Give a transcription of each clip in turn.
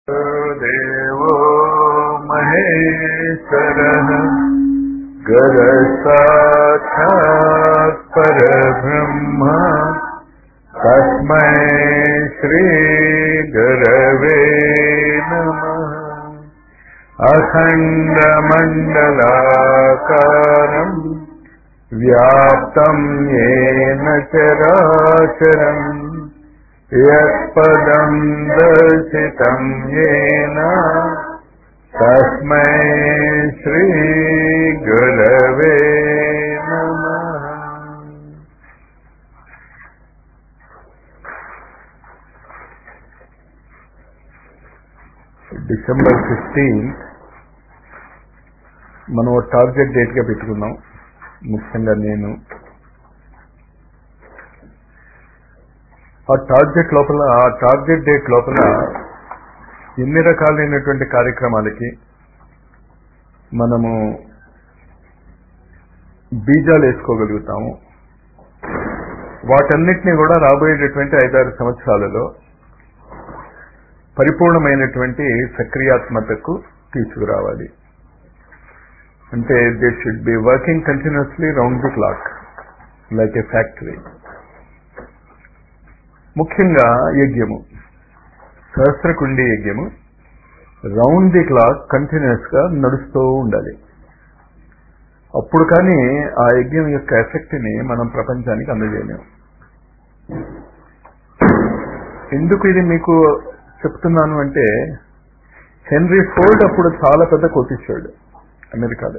देवो महेश्वरः गुरुसाक्षात् परब्रह्म तस्मै श्रीगुरवे नमः। अखण्डमण्डलाकारम् व्याप्तं येन चराचरम् यत्पदं दर्शितं येन तस्मै श्रीगुरवे नमः। December 15th మనం టార్గెట్ డేట్ గా పెట్టుకున్నాం. ముఖ్యంగా నేను ఆ టార్గెట్ డేట్ లోపల ఎన్ని రకాలైనటువంటి కార్యక్రమాలకి మనము బీజాలు వేసుకోగలుగుతాము, వాటన్నిటినీ కూడా రాబోయేటటువంటి 5-6 సంవత్సరాలలో పరిపూర్ణమైనటువంటి సక్రియాత్మకతకు తీసుకురావాలి. అంటే they should be working continuously round the clock like a factory. ముఖ్యంగా యజ్ఞము, సహస్రకుండి యజ్ఞము రౌండ్ ది క్లాక్ కంటిన్యూస్ గా నడుస్తూ ఉండాలి. అప్పుడు కానీ ఆ యజ్ఞం యొక్క ఎఫెక్ట్ ని మనం ప్రపంచానికి అందజేయలేము. ఎందుకు ఇది మీకు చెప్తున్నాను అంటే, హెన్రీ ఫోర్డ్ అప్పుడు చాలా పెద్ద కోటీశ్వరుడు అమెరికాలో.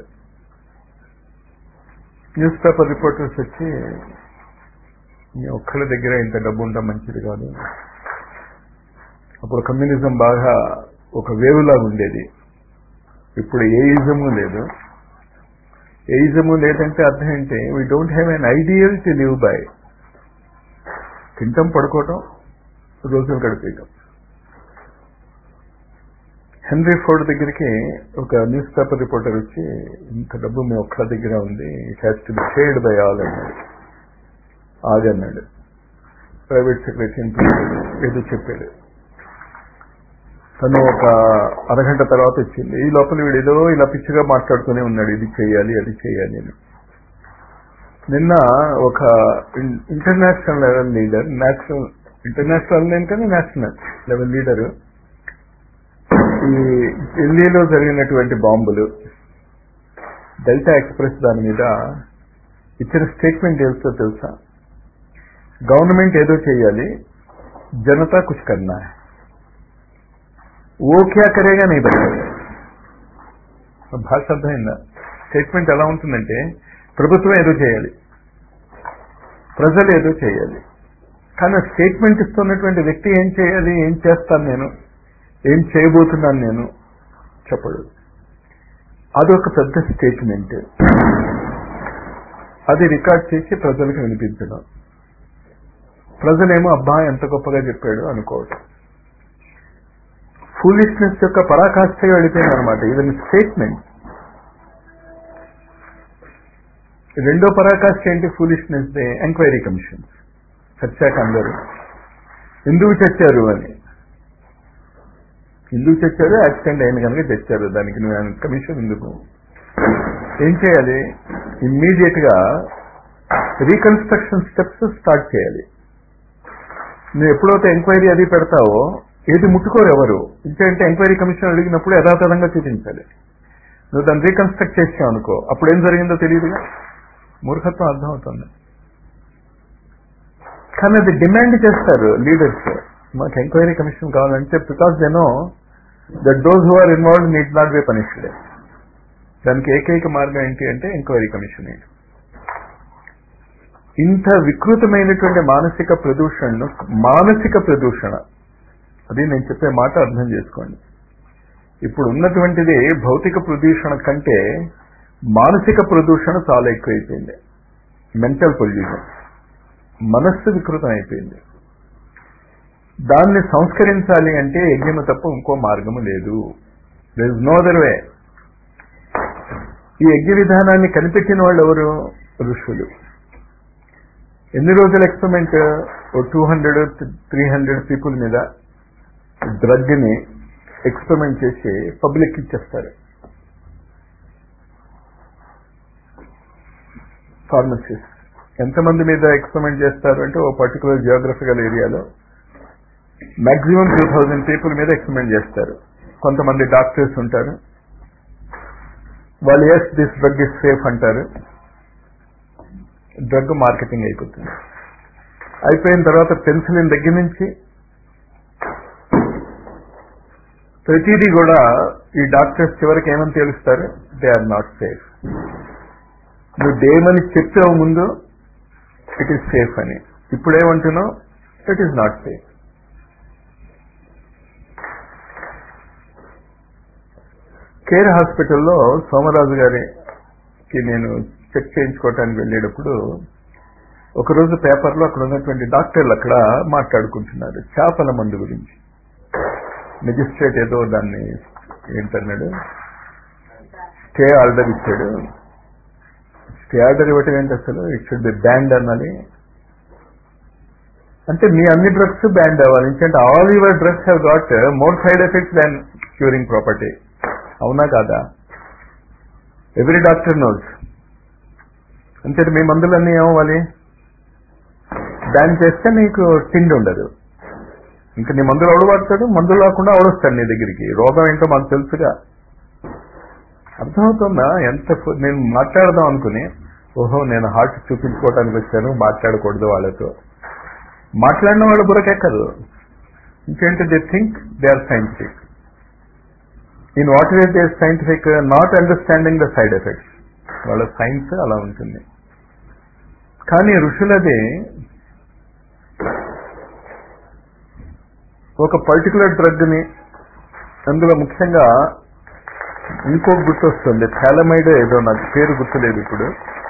న్యూస్ పేపర్ రిపోర్టర్స్ వచ్చి, మీ ఒక్కళ్ళ దగ్గర ఇంత డబ్బు ఉండడం మంచిది కాదు. అప్పుడు కమ్యూనిజం బాగా ఒక వేవులాగా ఉండేది. ఇప్పుడు ఏయిజము లేదు. ఏయిజము లేదంటే అర్థం ఏంటి? We don't have an ideal to live by. తింటాం, పడుకోవటం, రోజులు గడిపేయటం. హెన్రీ ఫోర్డ్ దగ్గరికి ఒక న్యూస్ పేపర్ రిపోర్టర్ వచ్చి, ఇంత డబ్బు మీ ఒక్కళ్ళ దగ్గర ఉంది, it has to be shared by all అన్నాడు. ఆగన్నాడు. ప్రైవేట్ సెక్రటరీ ఏదో చెప్పాడు. తను ఒక అరగంట తర్వాత వచ్చింది. ఈ లోపల వీడేదో ఇలా పిచ్చిగా మాట్లాడుతూనే ఉన్నాడు, ఇది చేయాలి అది చేయాలి అని. నిన్న ఒక ఇంటర్నేషనల్ లెవెల్ లీడర్, ఇంటర్నేషనల్ నేను కానీ నేషనల్ లెవెల్ లీడరు, ఈ ఢిల్లీలో జరిగినటువంటి బాంబులు, డెల్టా ఎక్స్ప్రెస్ దాని మీద ఇచ్చిన స్టేట్మెంట్ తెలుసా? గవర్నమెంట్ ఏదో చేయాలి, జనతా కుछ करना है, वो क्या करेगा नहीं बताएगा. భాష అర్థమైందా? స్టేట్మెంట్ ఎలా ఉంటుందంటే, ప్రభుత్వం ఏదో చేయాలి, ప్రజలు ఏదో చేయాలి, కానీ స్టేట్మెంట్ ఇస్తున్నటువంటి వ్యక్తి ఏం చేయాలి, ఏం చేస్తాను నేను, ఏం చేయబోతున్నాను నేను చెప్పడు. అదొక పెద్ద స్టేట్మెంట్. అది రికార్డ్ చేసి ప్రజలకు వినిపించడం. ప్రజలేమో అబ్బా ఎంత గొప్పగా చెప్పాడు అనుకోవటం. ఫూలిష్నెస్ యొక్క పరాకాష్ఠగా వెళ్ళిపోయింది అనమాట ఈవెన్ స్టేట్మెంట్. రెండో పరాకాష్ఠ ఏంటి ఫూలిష్నెస్ దే? Enquiry commission. చచ్చాక అందరూ ఎందుకు చచ్చారు అని, ఎందుకు చచ్చారు? యాక్సిడెంట్ అయిన కనుక చచ్చారు, దానికి నువ్వు కమిషన్ ఎందుకు? ఏం చేయాలి? ఇమ్మీడియట్ గా రీకన్స్ట్రక్షన్ స్టెప్స్ స్టార్ట్ చేయాలి. నువ్వు ఎప్పుడైతే ఎంక్వైరీ అది పెడతావో ఏది ముట్టుకోరు ఎవరు. ఇంకేంటే ఎంక్వైరీ కమిషన్ అడిగినప్పుడు యథాతథంగా చూపించాలి. నువ్వు దాన్ని రీకన్స్ట్రక్ట్ చేసావు అనుకో, అప్పుడు ఏం జరిగిందో తెలియదుగా. మూర్ఖత్వం అర్థమవుతుంది. కానీ అది డిమాండ్ చేస్తారు లీడర్స్, మాకు ఎంక్వైరీ కమిషన్ కావాలంటే, because they know that those who are involved need not be punished. దానికి ఏకైక మార్గం ఏంటి అంటే ఎంక్వైరీ కమిషన్. ఇంత వికృతమైనటువంటి మానసిక ప్రదూషణ, అది నేను చెప్పే మాట అర్థం చేసుకోండి. ఇప్పుడు ఉన్నటువంటిది భౌతిక ప్రదూషణ కంటే మానసిక ప్రదూషణ చాలా ఎక్కువైపోయింది. మెంటల్ పొల్యూషన్, మనస్సు వికృతం అయిపోయింది. దాన్ని సంస్కరించాలి అంటే యజ్ఞము తప్ప ఇంకో మార్గము లేదు. There is no other way. ఈ యజ్ఞ విధానాన్ని కనిపెట్టిన వాళ్ళు ఎవరు? ఋషులు. ఎన్ని రోజుల ఎక్స్పెరిమెంట్? 200-300 పీపుల్ మీద డ్రగ్ ని ఎక్స్పెరిమెంట్ చేసి పబ్లిక్ ఇచ్చేస్తారు. ఫార్మసిస్ట్ ఎంతమంది మీద ఎక్స్పెరిమెంట్ చేస్తారు అంటే ఓ పర్టికులర్ జియోగ్రఫికల్ ఏరియాలో మాక్సిమం 2000 పీపుల్ మీద ఎక్స్పెరిమెంట్ చేస్తారు. కొంతమంది డాక్టర్స్ ఉంటారు, వాళ్ళు yes this drug is safe అంటారు. డ్రగ్ మార్కెటింగ్ అయిపోతుంది. అయిపోయిన తర్వాత పెన్సిలిన్ దగ్గర నుంచి ప్రతిదీ కూడా ఈ డాక్టర్స్ చివరికి ఏమని తెలుస్తారు, దే ఆర్ నాట్ సేఫ్. నువ్వు దేమని చెప్పావు ముందు ఇట్ ఈస్ సేఫ్ అని, ఇప్పుడేమంటున్నావు it is not safe. Care హాస్పిటల్లో సోమరాజు గారికి నేను చెక్ చేయించుకోవటానికి వెళ్ళేటప్పుడు ఒకరోజు పేపర్లో అక్కడ ఉన్నటువంటి డాక్టర్లు అక్కడ మాట్లాడుకుంటున్నారు చేపల మందు గురించి. మెజిస్ట్రేట్ ఏదో దాన్ని ఏంటన్నాడు, స్టే ఆర్డర్ ఇచ్చాడు. స్టే ఆర్డర్ ఇవ్వటం ఏంటి అసలు, ఇట్ షుడ్ బి బ్యాండ్ అన్నది. అంటే మీ అన్ని డ్రగ్స్ బ్యాండ్ అవ్వాలి, ఎందుకంటే all your drugs have got more side effects than curing property. అవునా కాదా? Every doctor knows. అంటే మీ మందులన్నీ ఏమవ్వాలి, బ్యాన్ చేస్తే నీకు తిండి ఉండదు. ఇంకా నీ మందులు ఎవడు వాడతాడు, మందులు రాకుండా అవడొస్తాడు నీ దగ్గరికి. రోగం ఏంటో మాకు తెలుసుగా. అర్థమవుతుందా? ఎంత నేను మాట్లాడదాం అనుకుని, ఓహో నేను హార్ట్ చూపించుకోవటానికి వచ్చాను, మాట్లాడకూడదు వాళ్ళతో. మాట్లాడిన వాళ్ళ బుర్రకెక్కదు. ఇంకేంటి, they think they are scientific. In what way they are scientific, not understanding the side effects. వాళ్ళ సైన్స్ అలా ఉంటుంది. కానీ ఋషులది ఒక పర్టికులర్ డ్రగ్ని, అందులో ముఖ్యంగా ఇంకొక గుర్తొస్తుంది, థాలమైడ్ ఏదో, నాకు పేరు గుర్తులేదు ఇప్పుడు.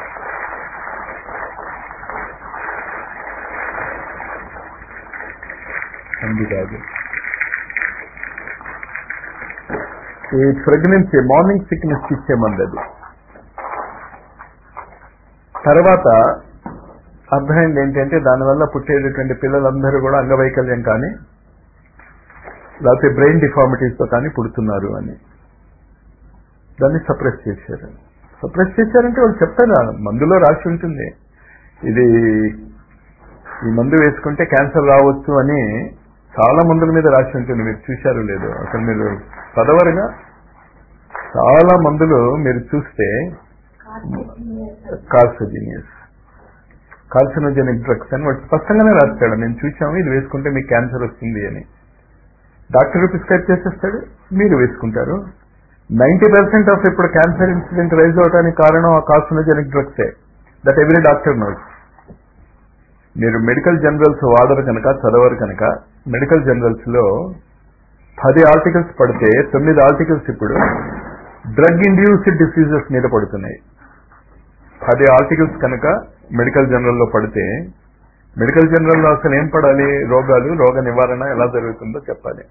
అంది కాదు, ఈ ప్రెగ్నెన్సీ మార్నింగ్ సిక్నెస్ ఇచ్చే మంది అది. తర్వాత అర్థమైంది ఏంటంటే దానివల్ల పుట్టేటటువంటి పిల్లలందరూ కూడా అంగవైకల్యం కానీ లేకపోతే బ్రెయిన్ డిఫార్మిటీస్తో కానీ పుడుతున్నారు అని. దాన్ని సప్రెస్ చేశారు. సప్రెస్ చేశారంటే వాళ్ళు చెప్తారు, మందులో రాసి ఉంటుంది ఇది, ఈ మందు వేసుకుంటే క్యాన్సర్ రావచ్చు అని చాలా మందుల మీద రాసి ఉంటుంది. మీరు చూశారు లేదు, అసలు మీరు చదవరుగా. చాలా మందులు మీరు చూస్తే కార్సినోజెనిక్ డ్రగ్స్ అని వాడు స్పష్టంగానే రాస్తాడు. మేము చూసాము ఇది వేసుకుంటే మీకు క్యాన్సర్ వస్తుంది అని. డాక్టర్ ప్రిస్క్రైబ్ చేసేస్తాడు, మీరు వేసుకుంటారు. 90% ఆఫ్ ఇప్పుడు క్యాన్సర్ ఇన్సిడెంట్ రైజ్ అవడానికి కారణం ఆ కార్సినోజెనిక్ డ్రగ్సే. That every doctor knows. మీరు మెడికల్ జర్నల్స్ వాడరు కనుక, చదవరు కనుక, మెడికల్ జర్నల్స్ లో 10 ఆర్టికల్స్ పడితే 9 ఆర్టికల్స్ ఇప్పుడు డ్రగ్ ఇండ్యూస్డ్ డిసీజెస్ మీద పడుతున్నాయి. 10 ఆర్టికల్స్ కనుక మెడికల్ జర్నల్లో పడితే, మెడికల్ జర్నల్లో అసలు ఏం పడాలి, రోగాలు, రోగ నివారణ ఎలా జరుగుతుందో చెప్పాలి.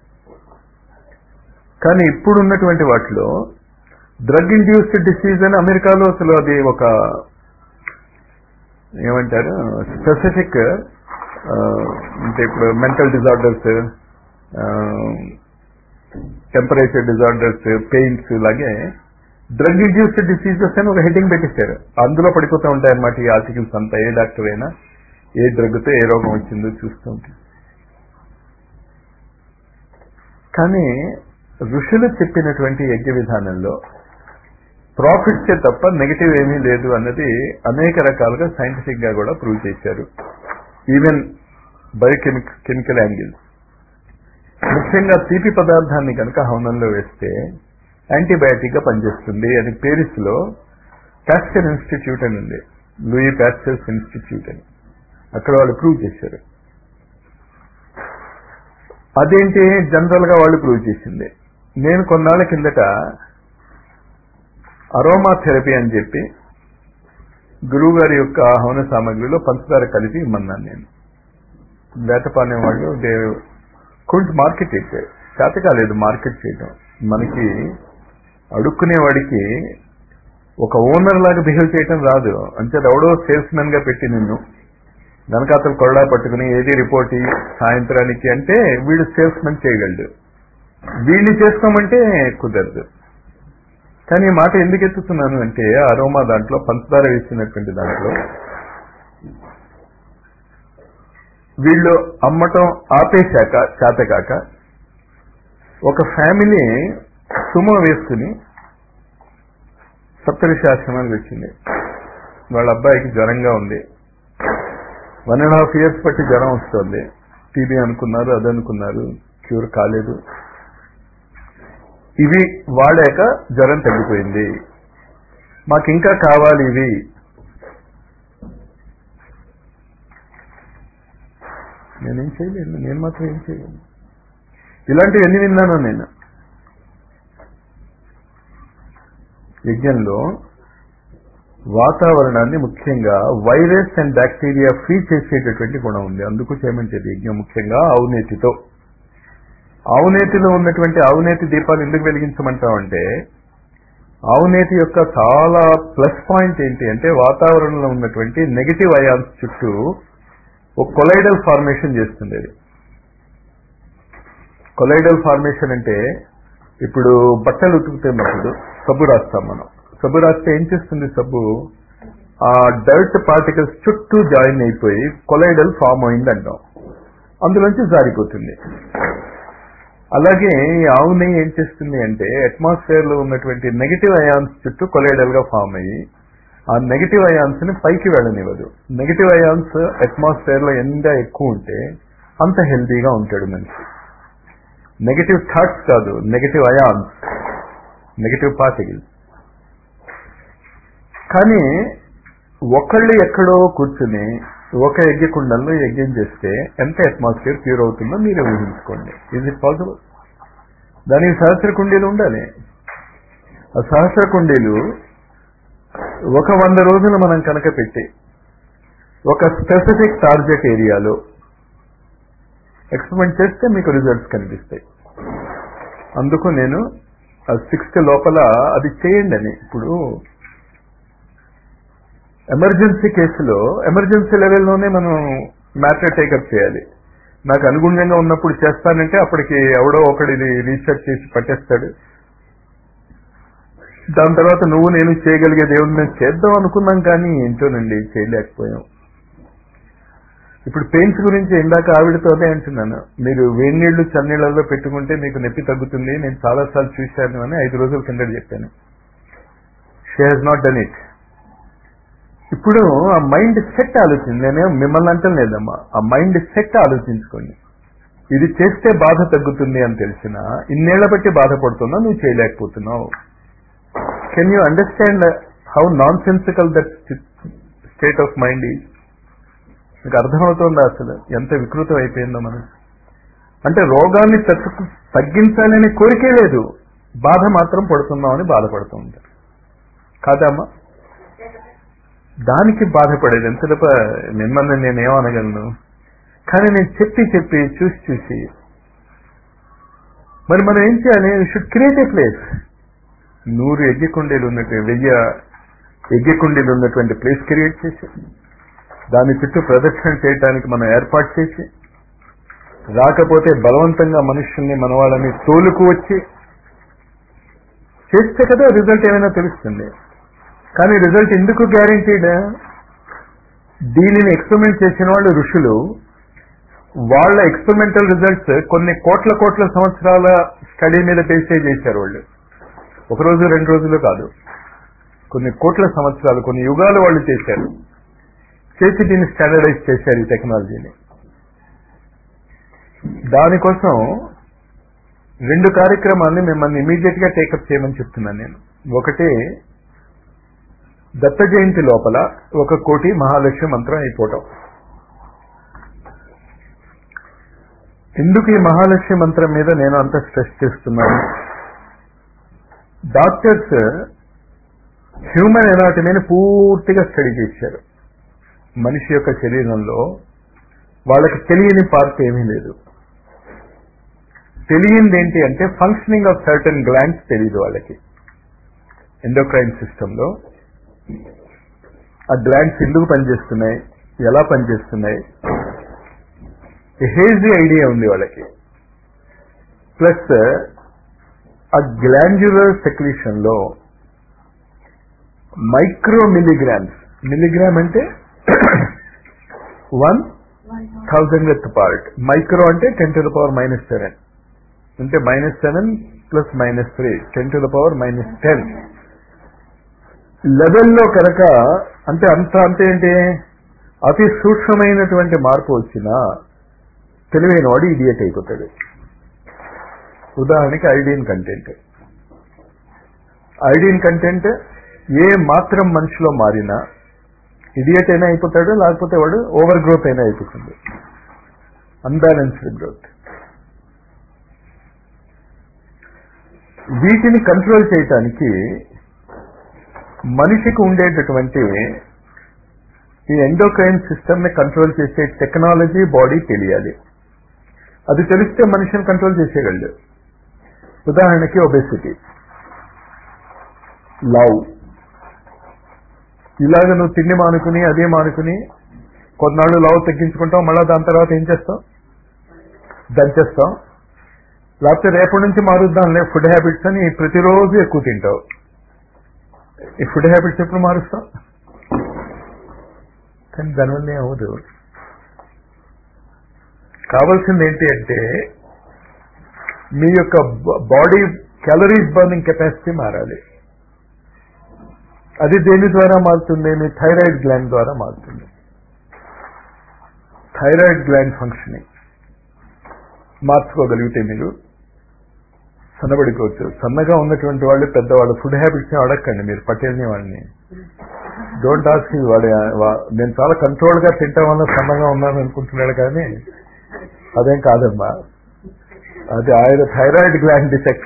కానీ ఇప్పుడు ఉన్నటువంటి వాటిలో డ్రగ్ ఇండ్యూస్డ్ డిసీజ్ అని అమెరికాలో అసలు అది ఒక ఏమంటారు స్పెసిఫిక్, అంటే ఇప్పుడు mental disorders, temperature disorders, pains, లాగే డ్రగ్ ఇండ్యూస్డ్ డిసీజెస్ అని ఒక హెడ్డింగ్ పెట్టిస్తారు. అందులో పడిపోతూ ఉంటాయి అన్నమాట ఈ ఆర్టికల్స్ అంతా. ఏ డాక్టర్ అయినా ఏ డ్రగ్తో ఏ రోగం వచ్చిందో చూస్తూ ఉంటాయి. కానీ ఋషులు చెప్పినటువంటి యజ్ఞ విధానంలో ప్రాఫిట్సే తప్ప నెగిటివ్ ఏమీ లేదు అన్నది అనేక రకాలుగా సైంటిఫిక్ గా కూడా ప్రూవ్ చేశారు. Even biochemical angle. ముఖ్యంగా తీపి పదార్థాన్ని కనుక హవనంలో వేస్తే యాంటీబయాటిక్ గా పనిచేస్తుంది అని పేరిస్ లో పాస్చర్ ఇన్స్టిట్యూట్ అని ఉంది, లూయి పాస్చర్స్ ఇన్స్టిట్యూట్ అని. అక్కడ వాళ్ళు ప్రూవ్ చేశారు. అదేంటి జనరల్ గా వాళ్ళు ప్రూవ్ చేసింది. నేను కొన్నాళ్ళ కిందట అరోమా థెరపీ అని చెప్పి గురువు గారి యొక్క హవన సామగ్రిలో పంచదార కలిపి ఇమ్మన్నాను నేను. వేటపాలెం వాళ్ళు కుంట్ మార్కెట్ ఇచ్చారు. చేత కాలేదు మార్కెట్ చేయడం. మనకి అడుక్కునేవాడికి ఒక ఓనర్ లాగా బిహేవ్ చేయటం రాదు. అంతే ఎవడో సేల్స్ మెన్ గా పెట్టి నిన్ను వెనకాతలు కొరడా పట్టుకుని ఏది రిపోర్ట్ సాయంత్రానికి అంటే వీడు సేల్స్ మెన్ చేయగలడు. వీడిని చేసుకోమంటే కుదరదు. కానీ ఈ మాట ఎందుకు ఎత్తుతున్నాను అంటే అరోమా దాంట్లో పంచదార వేసినటువంటి దాంట్లో వీళ్ళు అమ్మటం ఆపేశాక చేతకాక ఒక ఫ్యామిలీ సుమో వేసుకుని సప్తఋషి ఆశ్రమానికి వచ్చింది. వాళ్ళ అబ్బాయికి జ్వరంగా ఉంది. 1.5 years బట్టి జ్వరం వస్తుంది. టీబీ అనుకున్నారు, అదనుకున్నారు, క్యూర్ కాలేదు. ఇవి వాడాక జ్వరం తగ్గిపోయింది. మాకు ఇంకా కావాలి ఇవి. నేనేం చేయలేను, నేను మాత్రం ఏం చేయలేను. ఇలాంటివి ఎన్ని విన్నాను నేను. యజ్ఞంలో వాతావరణాన్ని ముఖ్యంగా వైరస్ అండ్ బ్యాక్టీరియా ఫ్రీ చేసేటటువంటి గుణం ఉంది. అందుకు చేయమంటేది యజ్ఞం ముఖ్యంగా ఆవునేతితో. ఆవునేతిలో ఉన్నటువంటి ఆవునేతి దీపాలు ఎందుకు వెలిగించమంటామంటే ఆవునేతి యొక్క చాలా ప్లస్ పాయింట్ ఏంటి అంటే వాతావరణంలో ఉన్నటువంటి నెగటివ్ అయాన్స్ చుట్టూ ఒక కొలైడల్ ఫార్మేషన్ చేస్తుంది. అది కొలైడల్ ఫార్మేషన్ అంటే ఇప్పుడు బట్టలు ఉతుకుతున్నప్పుడు సబ్బు రాస్తాం మనం. సబ్బు రాస్తే ఏం చేస్తుంది? సబ్బు ఆ డర్ట్ పార్టికల్స్ చుట్టూ జాయిన్ అయిపోయి కొలైడల్ ఫామ్ అయింది అంటాం. అందులోంచి జారిపోతుంది. అలాగే ఈ ఆవు నెయ్యి ఏం చేస్తుంది అంటే అట్మాస్ఫియర్ లో ఉన్నటువంటి నెగటివ్ అయాన్స్ చుట్టూ కొలైడల్ గా ఫామ్ అయ్యి ఆ నెగటివ్ అయాన్స్ ని పైకి వెళ్ళనివ్వదు. నెగటివ్ అయాన్స్ అట్మాస్ఫియర్ లో ఎంత ఎక్కువ ఉంటే అంత హెల్దీగా ఉంటాడు మనిషి. నెగటివ్ థాట్స్ కాదు, నెగటివ్ అయాన్స్, నెగటివ్ పార్టికల్స్. కానీ ఒకళ్ళు ఎక్కడో కూర్చుని ఒక యజ్ఞకుండంలో యజ్ఞం చేస్తే ఎంత అట్మాస్ఫియర్ ప్యూర్ అవుతుందో మీరే ఊహించుకోండి. ఇది పాసిబుల్. దానికి సహస్ర కుండీలు ఉండాలి. ఆ సహస్ర కుండీలు ఒక 100 రోజులు మనం కనుక పెట్టి ఒక స్పెసిఫిక్ టార్గెట్ ఏరియాలో ఎక్స్పెరిమెంట్ చేస్తే మీకు రిజల్ట్స్ కనిపిస్తాయి. అందుకు నేను 6th లోపల అది చేయండి అని. ఇప్పుడు ఎమర్జెన్సీ కేసులో ఎమర్జెన్సీ లెవెల్లోనే మనం మ్యాటర్ టేకప్ చేయాలి. నాకు అనుగుణంగా ఉన్నప్పుడు చేస్తానంటే అప్పటికి ఎవడో ఒకటి రీసెర్చ్ చేసి పట్టేస్తాడు. దాని తర్వాత నువ్వు నేను చేయగలిగే దేవుడిని మేము చేద్దాం అనుకున్నాం కానీ ఏంటోనండి చేయలేకపోయాం. ఇప్పుడు పెయిన్స్ గురించి ఇందాక ఆవిడతోనే అంటున్నాను. మీరు వేడి నీళ్లు చన్నీళ్లలో పెట్టుకుంటే మీకు నొప్పి తగ్గుతుంది, నేను చాలాసార్లు చూశాను అని 5 రోజుల కిందట చెప్పాను. She has not done it. ఇప్పుడు ఆ మైండ్ సెట్ ఆలోచించి, నేనే మిమ్మల్ని అంటం లేదమ్మా, ఆ మైండ్ సెట్ ఆలోచించుకోండి. ఇది చేస్తే బాధ తగ్గుతుంది అని తెలిసినా ఇన్నేళ్ల బట్టి బాధపడుతున్నా నువ్వు చేయలేకపోతున్నావు. Can you understand how nonsensical that state of mind is? మీకు అర్థమవుతుందా అసలు ఎంత వికృతం అయిపోయిందో మనం? అంటే రోగాన్ని తగ్గించాలనే కోరికే లేదు, బాధ మాత్రం పడుతున్నామని బాధపడుతూ ఉంటారు కాదమ్మా. దానికి బాధపడేది ఎంత తప్ప మిమ్మల్ని నేనేమనగలను. కానీ నేను చెప్పి చూసి మరి మనం ఏం చేయాలి? Should create a place. 100 యజ్ఞకుండీలు ఉన్నట్టు 1000 యజ్ఞకుండీలు ఉన్నటువంటి ప్లేస్ క్రియేట్ చేసి దాని చుట్టూ ప్రదక్షిణ చేయడానికి మనం ఏర్పాటు చేసి, రాకపోతే బలవంతంగా మనుషుల్ని మన వాళ్ళని తోలుకు వచ్చి చేస్తే కదా రిజల్ట్ ఏమైనా తెలుస్తుంది. కానీ రిజల్ట్ ఎందుకు గ్యారంటీడ్? దీనిని ఎక్స్పెరిమెంట్ చేసిన వాళ్ళు ఋషులు. వాళ్ళ ఎక్స్పెరిమెంటల్ రిజల్ట్స్ కొన్ని కోట్ల సంవత్సరాల స్టడీ మీద బేసే చేశారు వాళ్ళు. 1 రోజు 2 రోజులు కాదు, కొన్ని కోట్ల సంవత్సరాలు, కొన్ని యుగాలు వాళ్ళు చేశారు. చేసి దీన్ని స్టాండర్డైజ్ చేశారు ఈ టెక్నాలజీని. దానికోసం 2 కార్యక్రమాన్ని మిమ్మల్ని ఇమీడియట్ గా టేకప్ చేయమని చెప్తున్నాను నేను. ఒకటి, దత్త జయంతి లోపల 1 కోటి మహాలక్ష్మి మంత్రం అయిపోవటం. ఎందుకు ఈ మహాలక్ష్మి మంత్రం మీద నేను అంత స్ట్రెస్ చేస్తున్నాను? డాక్టర్స్ హ్యూమన్ ఎనాటమీని పూర్తిగా స్టడీ చేశారు. మనిషి యొక్క శరీరంలో వాళ్ళకి తెలియని పార్ట్ ఏమీ లేదు. తెలియంది ఏంటి అంటే ఫంక్షనింగ్ ఆఫ్ సర్టన్ గ్లాండ్స్ తెలియదు వాళ్ళకి. ఎండోక్రైన్ సిస్టంలో ఆ గ్లాండ్స్ ఎందుకు పనిచేస్తున్నాయి, ఎలా పనిచేస్తున్నాయి, హేజీ ఐడియా ఉంది వాళ్ళకి. ప్లస్ ఆ గ్లాండ్యులర్ సెక్రీషన్ లో మైక్రో మిలిగ్రామ్స్, మిలిగ్రామ్ అంటే 1,000th పార్ట్, మైక్రో అంటే 10⁻⁻⁷, అంటే -7 + -3 10⁻⁻10 లెవెల్లో కనుక, అంటే అంటే ఏంటి, అతి సూక్ష్మమైనటువంటి మార్పు వచ్చినా తెలివైన వాడు ఇడియట్ అయిపోతాడు. ఉదాహరణకి ఐడిన్ కంటెంట్, ఐడిన్ కంటెంట్ ఏ మాత్రం మనిషిలో మారినా ఇడియట్ అయినా అయిపోతాడు, లేకపోతే వాడు ఓవర్ గ్రోత్ అయినా అయిపోతుంది, అన్బ్యాలెన్స్డ్ గ్రోత్. వీటిని కంట్రోల్ చేయటానికి మనిషికి ఉండేటటువంటి ఈ ఎండోక్రైన్ సిస్టమ్ ని కంట్రోల్ చేసే టెక్నాలజీ బాడీ తెలియాలి. అది తెలిస్తే మనిషిని కంట్రోల్ చేసేయగలడు. ఉదాహరణకి ఒబెసిటీ, లవ్, ఇలాగ నువ్వు తిండి మానుకుని అదే మానుకుని కొన్నాళ్ళు లవ్ తగ్గించుకుంటావు, మళ్ళీ దాని తర్వాత ఏం చేస్తావు, దంచేస్తాం. లేకపోతే రేపటి నుంచి మారుద్దాంలే ఫుడ్ హ్యాబిట్స్ అని ప్రతిరోజు ఎక్కువ తింటావు. ఈ ఫుడ్ హ్యాబిట్స్ ఎప్పుడు మారుస్తాం? కానీ దానివల్ల ఏమవుదు. కావాల్సింది ఏంటి అంటే మీ యొక్క బాడీ క్యాలరీస్ బర్నింగ్ కెపాసిటీ మారాలి. అది దేని ద్వారా మారుతుంది? మీ థైరాయిడ్ గ్లాండ్ ద్వారా మారుతుంది. థైరాయిడ్ గ్లాండ్ ఫంక్షనింగ్ మార్చుకోగలిగితే మీరు సన్నబడిపోవచ్చు. సన్నగా ఉన్నటువంటి వాళ్ళు, పెద్దవాళ్ళు ఫుడ్ హ్యాబిట్స్ అడగండి మీరు, పటేల్ని వాళ్ళని. డోంట్ ఆస్క్ వాడు నేను చాలా కంట్రోల్ గా తింటాం వల్ల సన్నగా ఉన్నాను అనుకుంటున్నాడు, కానీ అదేం కాదమ్మా, అది ఆయన థైరాయిడ్ గ్లాండ్ డిఫెక్ట్.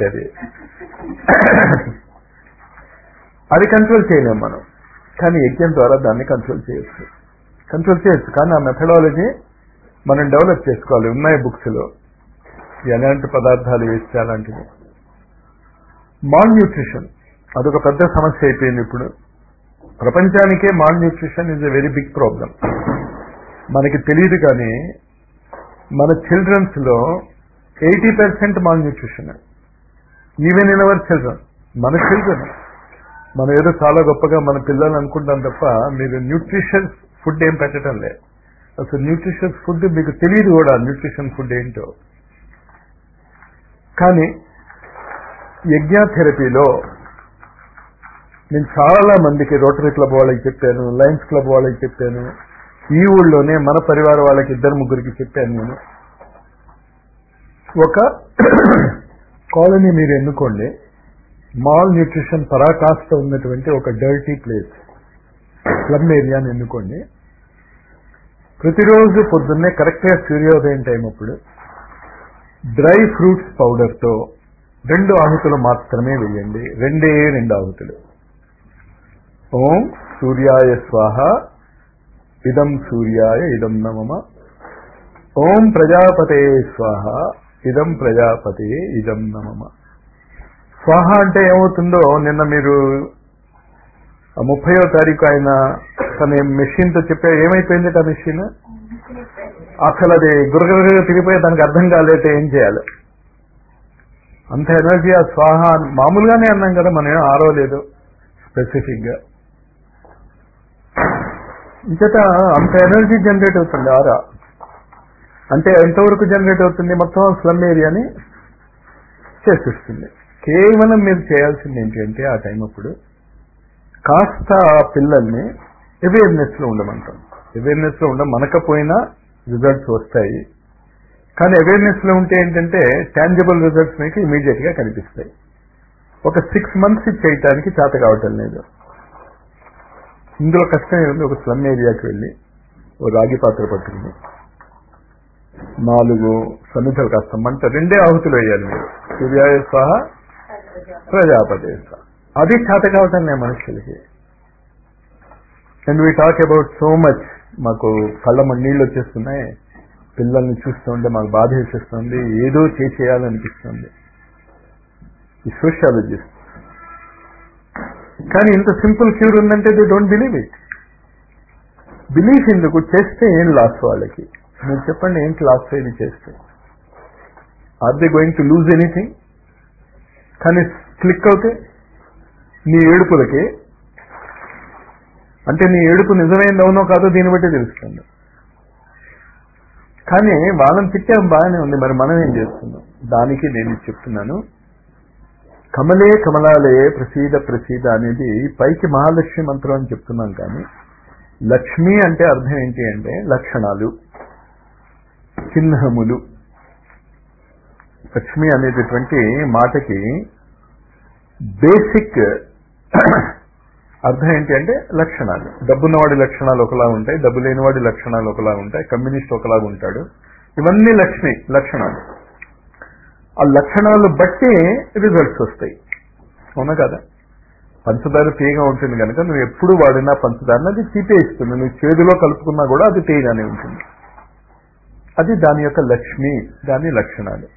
అది కంట్రోల్ చేయలేం మనం, కానీ యజ్ఞం ద్వారా దాన్ని కంట్రోల్ చేయొచ్చు. కానీ ఆ మెథడాలజీ మనం డెవలప్ చేసుకోవాలి. ఉన్నాయి బుక్స్ లో ఎలాంటి పదార్థాలు వేస్తే అలాంటివి. మాల్ న్యూట్రిషన్ అదొక పెద్ద సమస్య అయిపోయింది ఇప్పుడు ప్రపంచానికే. Malnutrition is a very big problem. మనకి తెలియదు, కానీ మన చిల్డ్రన్స్ లో 80% malnutrition, even in our children. మన చిల్డ్రన్ మనం ఏదో చాలా గొప్పగా మన పిల్లలు అనుకుంటాం తప్ప మీరు న్యూట్రిషియస్ ఫుడ్ ఏం పెట్టడం లేదు. అసలు న్యూట్రిషియస్ ఫుడ్ మీకు తెలియదు కూడా, న్యూట్రిషన్ ఫుడ్ ఏంటో. కానీ యజ్ఞాథెరపీలో నేను చాలా మందికి, రోటరీ క్లబ్ వాళ్ళకి చెప్పాను, లయన్స్ క్లబ్ వాళ్ళకి చెప్పాను, ఈ ఊళ్ళోనే మన పరివార వాళ్ళకి 2-3 చెప్పాను నేను. ఒక కాలనీ మీరు ఎన్నుకోండి, మాల్ న్యూట్రిషన్ పరాకాష్ట ఉన్నటువంటి ఒక డర్టీ ప్లేస్, స్లమ్ ఏరియాని ఎన్నుకోండి. ప్రతిరోజు పొద్దున్నే కరెక్ట్గా సూర్యోదయం టైం అప్పుడు డ్రై ఫ్రూట్స్ పౌడర్తో 2 ఆహుతులు మాత్రమే వేయండి. 2 ఆహుతులు. ఓం సూర్యాయ స్వాహ, ఇదం సూర్యాయ ఇదం నమః. ఓం ప్రజాపతే స్వాహ, ఇదం ప్రజాపతే ఇదం నమః. స్వాహ అంటే ఏమవుతుందో నిన్న మీరు 30వ తారీఖు ఆయన తన మెషిన్తో చెప్పే, ఏమైపోయింది ఆ మెషిన్? అసలు అది గురగురగా తిరిగిపోయి దానికి అర్థం కాలేటే ఏం చేయాలి? అంత ఎనర్జీ ఆ స్వాహ. మామూలుగానే అన్నాం కదా, మనం ఏం ఆరవలేదు స్పెసిఫిక్ గా. ఇంచేత అంత ఎనర్జీ జనరేట్ అవుతుంది. ఆరా అంటే ఎంతవరకు జనరేట్ అవుతుంది? మొత్తం స్లమ్ ఏరియాని చేసేస్తుంది. కేవలం మీరు చేయాల్సింది ఏంటంటే ఆ టైం అప్పుడు కాస్త పిల్లల్ని అవేర్నెస్ లో ఉండమంటాం. అవేర్నెస్ లో మనకపోయినా రిజల్ట్స్ వస్తాయి, కానీ అవేర్నెస్ లో ఉంటే ఏంటంటే టాంజిబుల్ రిజల్ట్స్ మీకు ఇమీడియట్ గా కనిపిస్తాయి. ఒక 6 months చేయటానికి చేత కావటం లేదు. ఇందులో కష్టం ఏముంది? ఒక స్లమ్ ఏరియాకి వెళ్ళి ఓ రాగి పాత్ర పట్టుకుని 4 సమిధలు కాస్త మంట 2 ఆహుతులు వేయాలి మీరు. సూర్యాయ స్వాహ, ప్రజాపతే స్వాహ. అది చేత కావటం లేదు మనుషులకి. And we talk about so much. మాకు కళ్ళ నీళ్ళు వచ్చేస్తున్నాయి పిల్లల్ని చూస్తుంటే, మాకు బాధ వేసేస్తుంది, ఏదో చేసేయాలనిపిస్తుంది ఈ సోషియాలజిస్ట్. కానీ ఇంత సింపుల్ క్యూర్ ఉందంటే they don't believe it. Belief ఎందుకు? చేస్తే ఏం లాస్ వాళ్ళకి? మీరు చెప్పండి, ఏంటి లాస్ ఇది చేస్తే? Are they going to lose anything? కానీ క్లిక్ అవుతే నీ ఏడుపులకి, అంటే నీ ఏడుపు నిజమైంది అవునో కాదో దీన్ని బట్టి తెలుస్తుంది. కానీ వాళ్ళని తిట్టాం బాగానే ఉంది, మరి మనం ఏం చేస్తున్నాం? దానికి నేను చెప్తున్నాను, కమలే కమలాలయే ప్రసీద ప్రసీద అనేది పైకి మహాలక్ష్మి మంత్రం అని చెప్తున్నాం, కానీ లక్ష్మి అంటే అర్థం ఏంటి అంటే లక్షణాలు, చిహ్నములు. లక్ష్మి అనేటటువంటి మాటకి బేసిక్ అర్థం ఏంటి అంటే లక్షణాలు. డబ్బున్నవాడి లక్షణాలు ఒకలా ఉంటాయి, డబ్బు లేనివాడి లక్షణాలు ఒకలా ఉంటాయి, కమ్యూనిస్ట్ ఒకలాగా ఉంటాడు. ఇవన్నీ లక్షణాలు. ఆ లక్షణాలు బట్టి రిజల్ట్స్ వస్తాయి, అవునా కదా? పంచదార తీయగా ఉంటుంది కనుక నువ్వు ఎప్పుడు వాడినా పంచదారని అది తీపే ఇస్తుంది, నువ్వు చేతిలో కలుపుకున్నా కూడా అది తీయగానే ఉంటుంది. అది దాని యొక్క లక్ష్మి, దాని లక్షణాలు.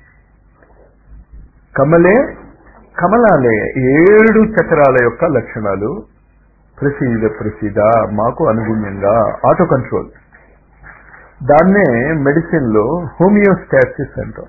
కమలే కమలాలే 7 చక్రాల యొక్క లక్షణాలు. ప్రసీద ప్రసీద మాకు అనుగుణ్యంగా, ఆటో కంట్రోల్. దాన్నే మెడిసిన్ లో హోమియోస్టాసిస్ అంటాం.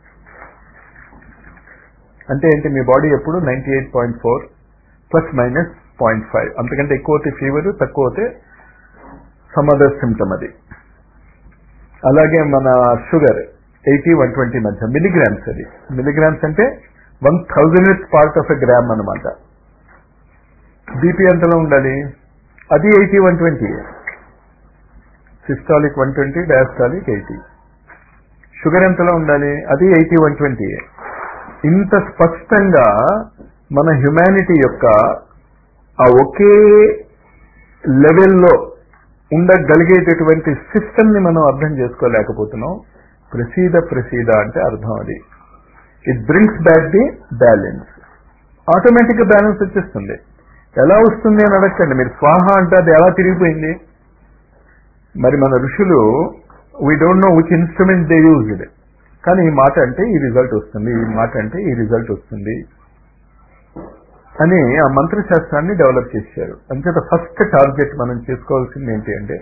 అంటే ఏంటి? మీ బాడీ ఎప్పుడు 98.4 ±0.5, అంతకంటే ఎక్కువ అయితే ఫీవర్, తక్కువ అయితే సమ్ అదర్ సిమ్టమ్ అది. అలాగే మన షుగర్ 80-120 మధ్య మిలిగ్రామ్స్. అది మిలిగ్రామ్స్ అంటే 1,000th part of a gram అనమాట. బీపీ ఎంతలో ఉండాలి? అది 80-120. Systolic 120, diastolic 80. షుగర్ ఎంతలో ఉండాలి? అది 80-120. ఇంత స్పష్టంగా మన హ్యుమానిటీ యొక్క ఆ ఒకే లెవెల్లో ఉండగలిగేటటువంటి సిస్టమ్ని మనం అర్థం చేసుకోలేకపోతున్నాం. ప్రసీద ప్రసీద అంటే అర్థం అది. It brings back the balance. ఆటోమేటిక్గా బ్యాలెన్స్ వచ్చేస్తుంది. ఎలా వస్తుంది అని అడగండి మీరు. స్వాహ అంటే అది ఎలా తిరిగిపోయింది? మరి మన ఋషులు we don't know which instrument they used, కానీ ఈ మాట అంటే ఈ రిజల్ట్ వస్తుంది, ఈ మాట అంటే ఈ రిజల్ట్ వస్తుంది అని ఆ మంత్రశాస్త్రాన్ని డెవలప్ చేశారు. అంచేత ఫస్ట్ టార్గెట్ మనం చేసుకోవాల్సింది ఏంటి అంటే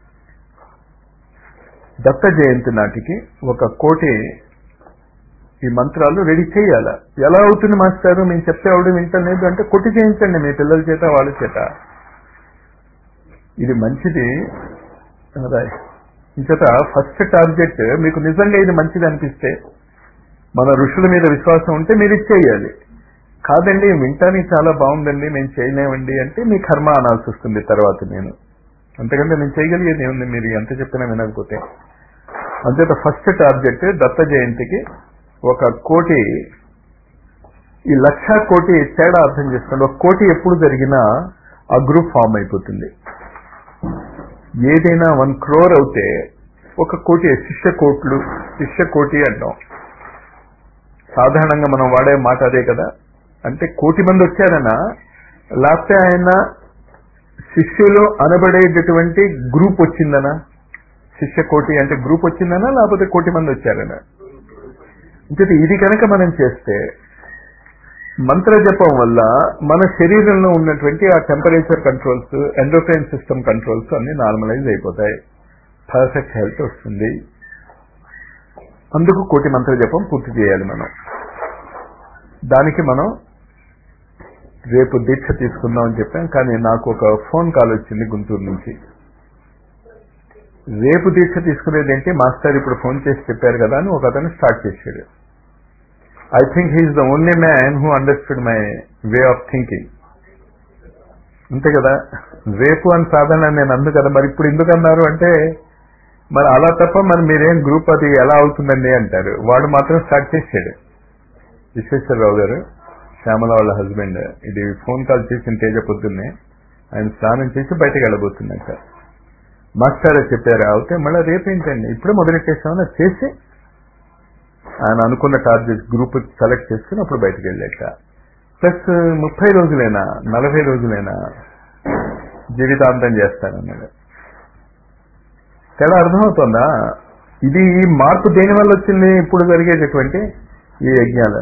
దత్త జయంతి నాటికి 1 కోటి ఈ మంత్రాలు రెడీ చేయాల. ఎలా అవుతుంది మాస్టారు, మేము చెప్తే ఎవడు వింటలేదు అంటే కొట్టి చేయించండి మీ పిల్లల చేత, వాళ్ళ చేత. ఇది మంచిది. ఇంచేత ఫస్ట్ టార్గెట్, మీకు నిజంగా ఇది మంచిది అనిపిస్తే, మన ఋషుల మీద విశ్వాసం ఉంటే మీరు ఇది చేయాలి. కాదండి వింటానికి చాలా బాగుందండి మేము చేయలేమండి అంటే మీ కర్మ అనాల్సి వస్తుంది తర్వాత. నేను అంతకంటే నేను చేయగలిగేది ఏముంది మీరు ఎంత చెప్పినా వినకపోతే. అంచేత ఫస్ట్ టార్గెట్ దత్త జయంతికి 1 కోటి. ఈ 1,00,000 కోటి తేడా అర్థం చేసుకోండి. 1 కోటి ఎప్పుడు జరిగినా ఆ గ్రూప్ ఫామ్ అయిపోతుంది. ఏదైనా 1 crore అవుతే 1 కోటి శిష్య కోటి అంటాం. సాధారణంగా మనం వాడే మాట అదే కదా. అంటే 1 కోటి మంది వచ్చారనా, లేకపోతే ఆయన శిష్యులు అనబడేటటువంటి గ్రూప్ వచ్చిందనా? శిష్య కోటి అంటే గ్రూప్ వచ్చిందనా, లేకపోతే 1 కోటి మంది వచ్చారనా? అంటే ఇది కనుక మనం చేస్తే మంత్ర జపం వల్ల మన శరీరంలో ఉన్నటువంటి ఆ temperature controls, endocrine system controls అన్ని నార్మలైజ్ అయిపోతాయి, పర్ఫెక్ట్ హెల్త్ వస్తుంది. అందుకు 1 కోటి మంత్ర జపం పూర్తి చేయాలి మనం. దానికి మనం రేపు దీక్ష తీసుకుందాం అని చెప్పాం. కానీ నాకు ఒక ఫోన్ కాల్ వచ్చింది గుంటూరు నుంచి. రేపు దీక్ష తీసుకునేది ఏంటి మాస్టర్ ఇప్పుడు ఫోన్ చేసి చెప్పారు కదా అని ఒక అతను స్టార్ట్ చేశాడు. I think he is the only man who understood my way of thinking. అంతే కదా. రేపు అని సాధారణ నేను అందు కదా, మరి ఇప్పుడు ఎందుకు అన్నారు అంటే మరి అలా తప్ప మరి మీరేం గ్రూప్ అది ఎలా అవుతుందండి అంటారు. వాడు మాత్రం స్టార్ట్ చేశాడు. విశ్వేశ్వరరావు గారు, శ్యామల వాళ్ళ హస్బెండ్. ఇది ఫోన్ కాల్ చేసిన తేజ పొద్దున్నే ఆయన స్నానం చేసి బయటకు వెళ్ళబోతున్నాక మాస్టర్ చెప్పారు. అవుతే మళ్ళీ రేపేంటండి ఇప్పుడే మొదలెట్టేసామని చేసి ఆయన అనుకున్న టార్గెట్ గ్రూప్ సెలెక్ట్ చేసుకుని అప్పుడు బయటకు వెళ్ళాక ప్లస్ 30 రోజులైనా 40 రోజులైనా జీవితాంతం చేస్తానన్నాడు. తేడా అర్థమవుతుందా? ఇది ఈ మార్పు దేని వల్ల వచ్చింది? ఇప్పుడు జరిగేటటువంటి ఈ యజ్ఞాలు.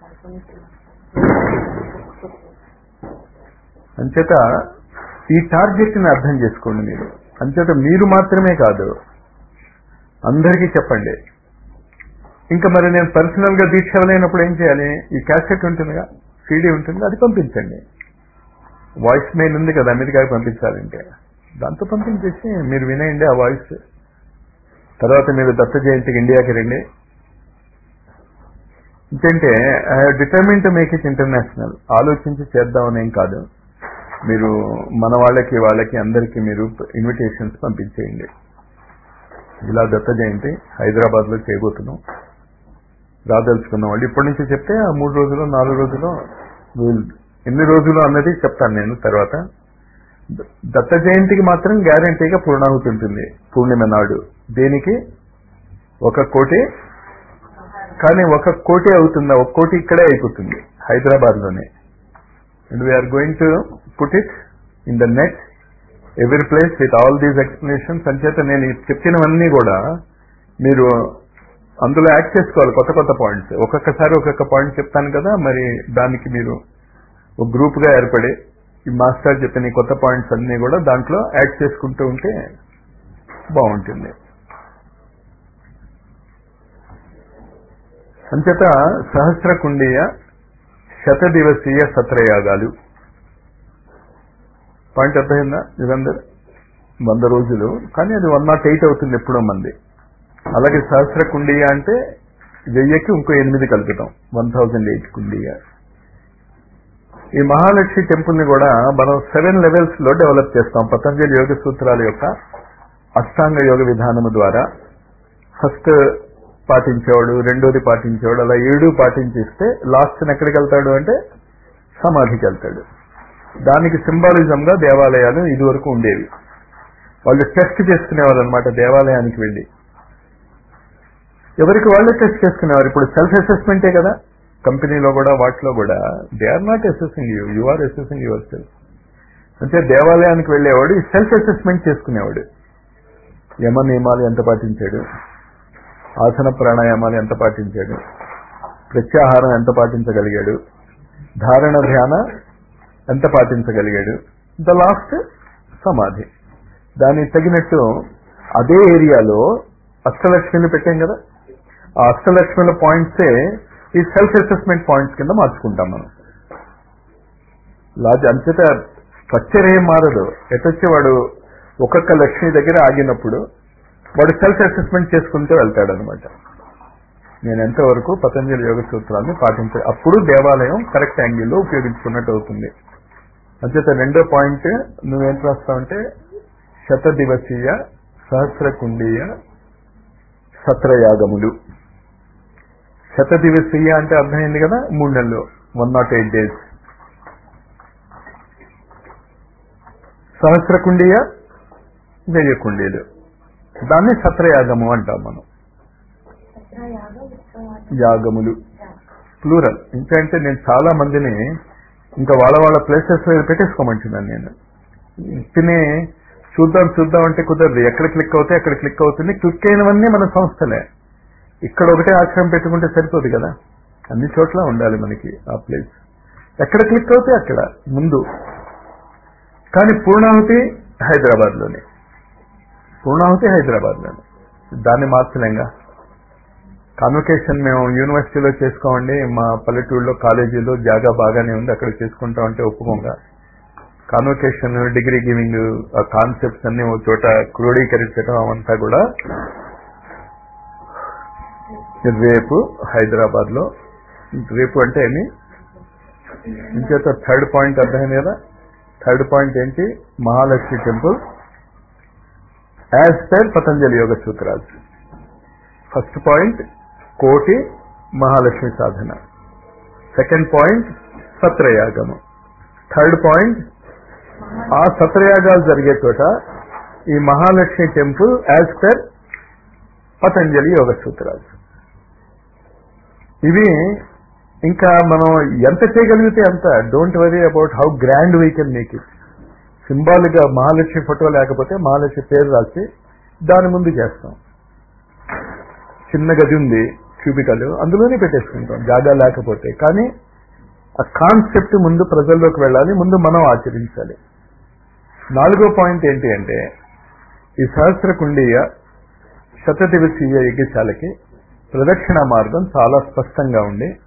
అంచేత ఈ టార్గెట్ ని అర్థం చేసుకోండి మీరు. అంచేత మీరు మాత్రమే కాదు అందరికీ చెప్పండి. ఇంకా మరి నేను పర్సనల్ గా దీక్ష లేనప్పుడు ఏం చేయాలి? ఈ క్యాసెట్ ఉంటుందిగా, సీడీ ఉంటుంది, అది పంపించండి. వాయిస్ మెయిల్ ఉంది కదా అమెరికాకి పంపించాలంటే, దాంతో పంపించేసి మీరు వినేయండి ఆ వాయిస్. తర్వాత మీరు దత్త జయంతికి ఇండియాకి రండి. ఎందుకంటే I have determine to make it international. ఆలోచించి చేద్దామనేం కాదు, మీరు మన వాళ్ళకి అందరికీ మీరు ఇన్విటేషన్స్ పంపించేయండి. ఇలా దత్త జయంతి హైదరాబాద్లో చేయబోతున్నాం. రాదలుచుకున్న వాళ్ళు ఇప్పటి నుంచి చెప్తే ఆ 3 రోజులు 4 రోజులు ఎన్ని రోజులు అన్నది చెప్తాను నేను తర్వాత. దత్త జయంతికి మాత్రం గ్యారంటీగా పూర్ణాహుతి ఉంటుంది పూర్ణిమ నాడు. దేనికి? 1 కోటి. కానీ 1 కోటి అవుతుందా? 1 కోటి ఇక్కడే అయిపోతుంది హైదరాబాద్లోనే. And we are going to put it in the net every place with all these explanations. అంచేత నేను చెప్పినవన్నీ కూడా మీరు అందులో యాడ్ చేసుకోవాలి, కొత్త కొత్త పాయింట్స్. ఒక్కొక్కసారి ఒక్కొక్క పాయింట్ చెప్తాను కదా, మరి దానికి మీరు ఒక గ్రూప్గా ఏర్పడి ఈ మాస్టర్ చెప్పిన ఈ కొత్త పాయింట్స్ అన్నీ కూడా దాంట్లో యాడ్ చేసుకుంటూ ఉంటే బాగుంటుంది. అంచేత సహస్రకుండీయ శతదివసీయ సత్రయాగాలు పాయింట్ అర్థమైందా? ఇదందరూ 100 రోజులు, కానీ అది 108 అవుతుంది ఎప్పుడో మంది. అలాగే సహస్రకుండీయ అంటే 1000కి ఇంకో 8 కలుపుతాం, 1008 కుండీయ. ఈ మహాలక్ష్మి టెంపుల్ ని కూడా మనం 7 లెవెల్స్ లో డెవలప్ చేస్తాం పతంజలి యోగ సూత్రాల యొక్క అష్టాంగ యోగ విధానము ద్వారా. ఫస్ట్ పాటించేవాడు, రెండోది పాటించేవాడు, అలా 7 పాటించిస్తే లాస్ట్ ఎక్కడికి వెళ్తాడు అంటే సమాధికి వెళ్తాడు. దానికి సింబాలిజం గా దేవాలయాలు ఇదివరకు ఉండేవి. వాళ్ళు టెస్ట్ చేసుకునేవారు అనమాట దేవాలయానికి వెళ్ళి, ఎవరికి వాళ్ళే టెస్ట్ చేసుకునేవారు. ఇప్పుడు సెల్ఫ్ అసెస్మెంటే కదా కంపెనీలో కూడా, వాటిలో కూడా. They are not assessing you, you are assessing yourself. అంటే దేవాలయానికి వెళ్ళేవాడు ఈ సెల్ఫ్ అసెస్మెంట్ చేసుకునేవాడు. యమ నియమాలు ఎంత పాటించాడు, ఆసన ప్రాణాయామాలు ఎంత పాటించాడు, ప్రత్యాహారం ఎంత పాటించగలిగాడు, ధారణ ధ్యాన ఎంత పాటించగలిగాడు, ద లాస్ట్ సమాధి. దానికి తగినట్టు అదే ఏరియాలో అష్టలక్ష్మిని పెట్టాం కదా, ఆ అష్టలక్ష్మిల పాయింట్సే ఈ సెల్ఫ్ అసెస్మెంట్ పాయింట్స్ కింద మార్చుకుంటాం మనం. అంచేత స్ట్రక్చర్ ఏం మారదు. ఎటొచ్చేవాడు ఒక్కొక్క లక్ష్మి దగ్గర ఆగినప్పుడు వాడు సెల్ఫ్ అసెస్మెంట్ చేసుకుంటూ వెళ్తాడనమాట. నేను ఎంతవరకు పతంజలి యోగ సూత్రాన్ని పాటించాలి, అప్పుడు దేవాలయం కరెక్ట్ యాంగిల్లో ఉపయోగించుకున్నట్టు అవుతుంది. అంచేత రెండో పాయింట్ నువ్వేం రాస్తావంటే శతదివసీయ సహస్రకుండీయ సత్రయాగములు. శతదివసీయ అంటే అర్థమైంది కదా, 3 నెలలు, 108 days. సహస్రకుండీయ 1000 కుండీలు, దాన్ని సత్రయాగము అంటాం మనం. యాగములు ప్లూరల్. ఇంకంటే నేను చాలా మందిని ఇంకా వాళ్ళ ప్లేసెస్ పెట్టేసుకోమంటున్నాను నేను. తినే చూద్దాం అంటే కుదరదు. ఎక్కడ క్లిక్ అవుతాయి అక్కడ క్లిక్ అవుతుంది. క్లిక్ అయినవన్నీ మన సంస్థలే. ఇక్కడ ఒకటే ఆశ్రమం పెట్టుకుంటే సరిపోదు కదా, అన్ని చోట్ల ఉండాలి మనకి ఆ ప్లేస్. ఎక్కడ క్లిక్ అవుతే అక్కడ ముందు. కానీ పూర్ణాహుతి హైదరాబాద్లోనే, దాన్ని మార్చలేంగా. కాన్వకేషన్ మేము యూనివర్సిటీలో చేసుకోండి, మా పల్లెటూరులో కాలేజీలో జాగా బాగానే ఉంది అక్కడ చేసుకుంటాం అంటే ఒప్పుకోంగా. కాన్వకేషన్, డిగ్రీ గివింగ్, ఆ కాన్సెప్ట్స్ అన్ని ఒక చోట క్రోడీకరించడం అవంతా కూడా రేపు హైదరాబాద్ లో. రేపు అంటే ఏమి ఇంచేత థర్డ్ పాయింట్ అర్థమైంది కదా. థర్డ్ పాయింట్ ఏంటి? Mahalakshmi temple as per Patanjali yoga సూత్రాలు. ఫస్ట్ పాయింట్ కోటి మహాలక్ష్మి సాధన. సెకండ్ పాయింట్ సత్రయాగము. థర్డ్ పాయింట్ ఆ సత్రయాగాలు జరిగే చోట ఈ Mahalakshmi temple as per Patanjali yoga సూత్రాలు. ఇవి ఇంకా మనం ఎంత చేయగలిగితే అంత. Don't worry about how grand we can make it. Symbolic గా మహాలక్ష్మి ఫోటో లేకపోతే మహాలక్ష్మి పేరు రాసి దాని ముందు చేస్తాం. చిన్న గది ఉంది క్యూబికల్, అందులోనే పెట్టేసుకుంటాం జాగా లేకపోతే. కానీ ఆ కాన్సెప్ట్ ముందు ప్రజల్లోకి వెళ్ళాలి, ముందు మనం ఆచరించాలి. 4వ పాయింట్ ఏంటి అంటే ఈ సహస్రకుండీయ శతదివసీయ యజ్ఞశాలకి ప్రదక్షిణ మార్గం చాలా స్పష్టంగా ఉండి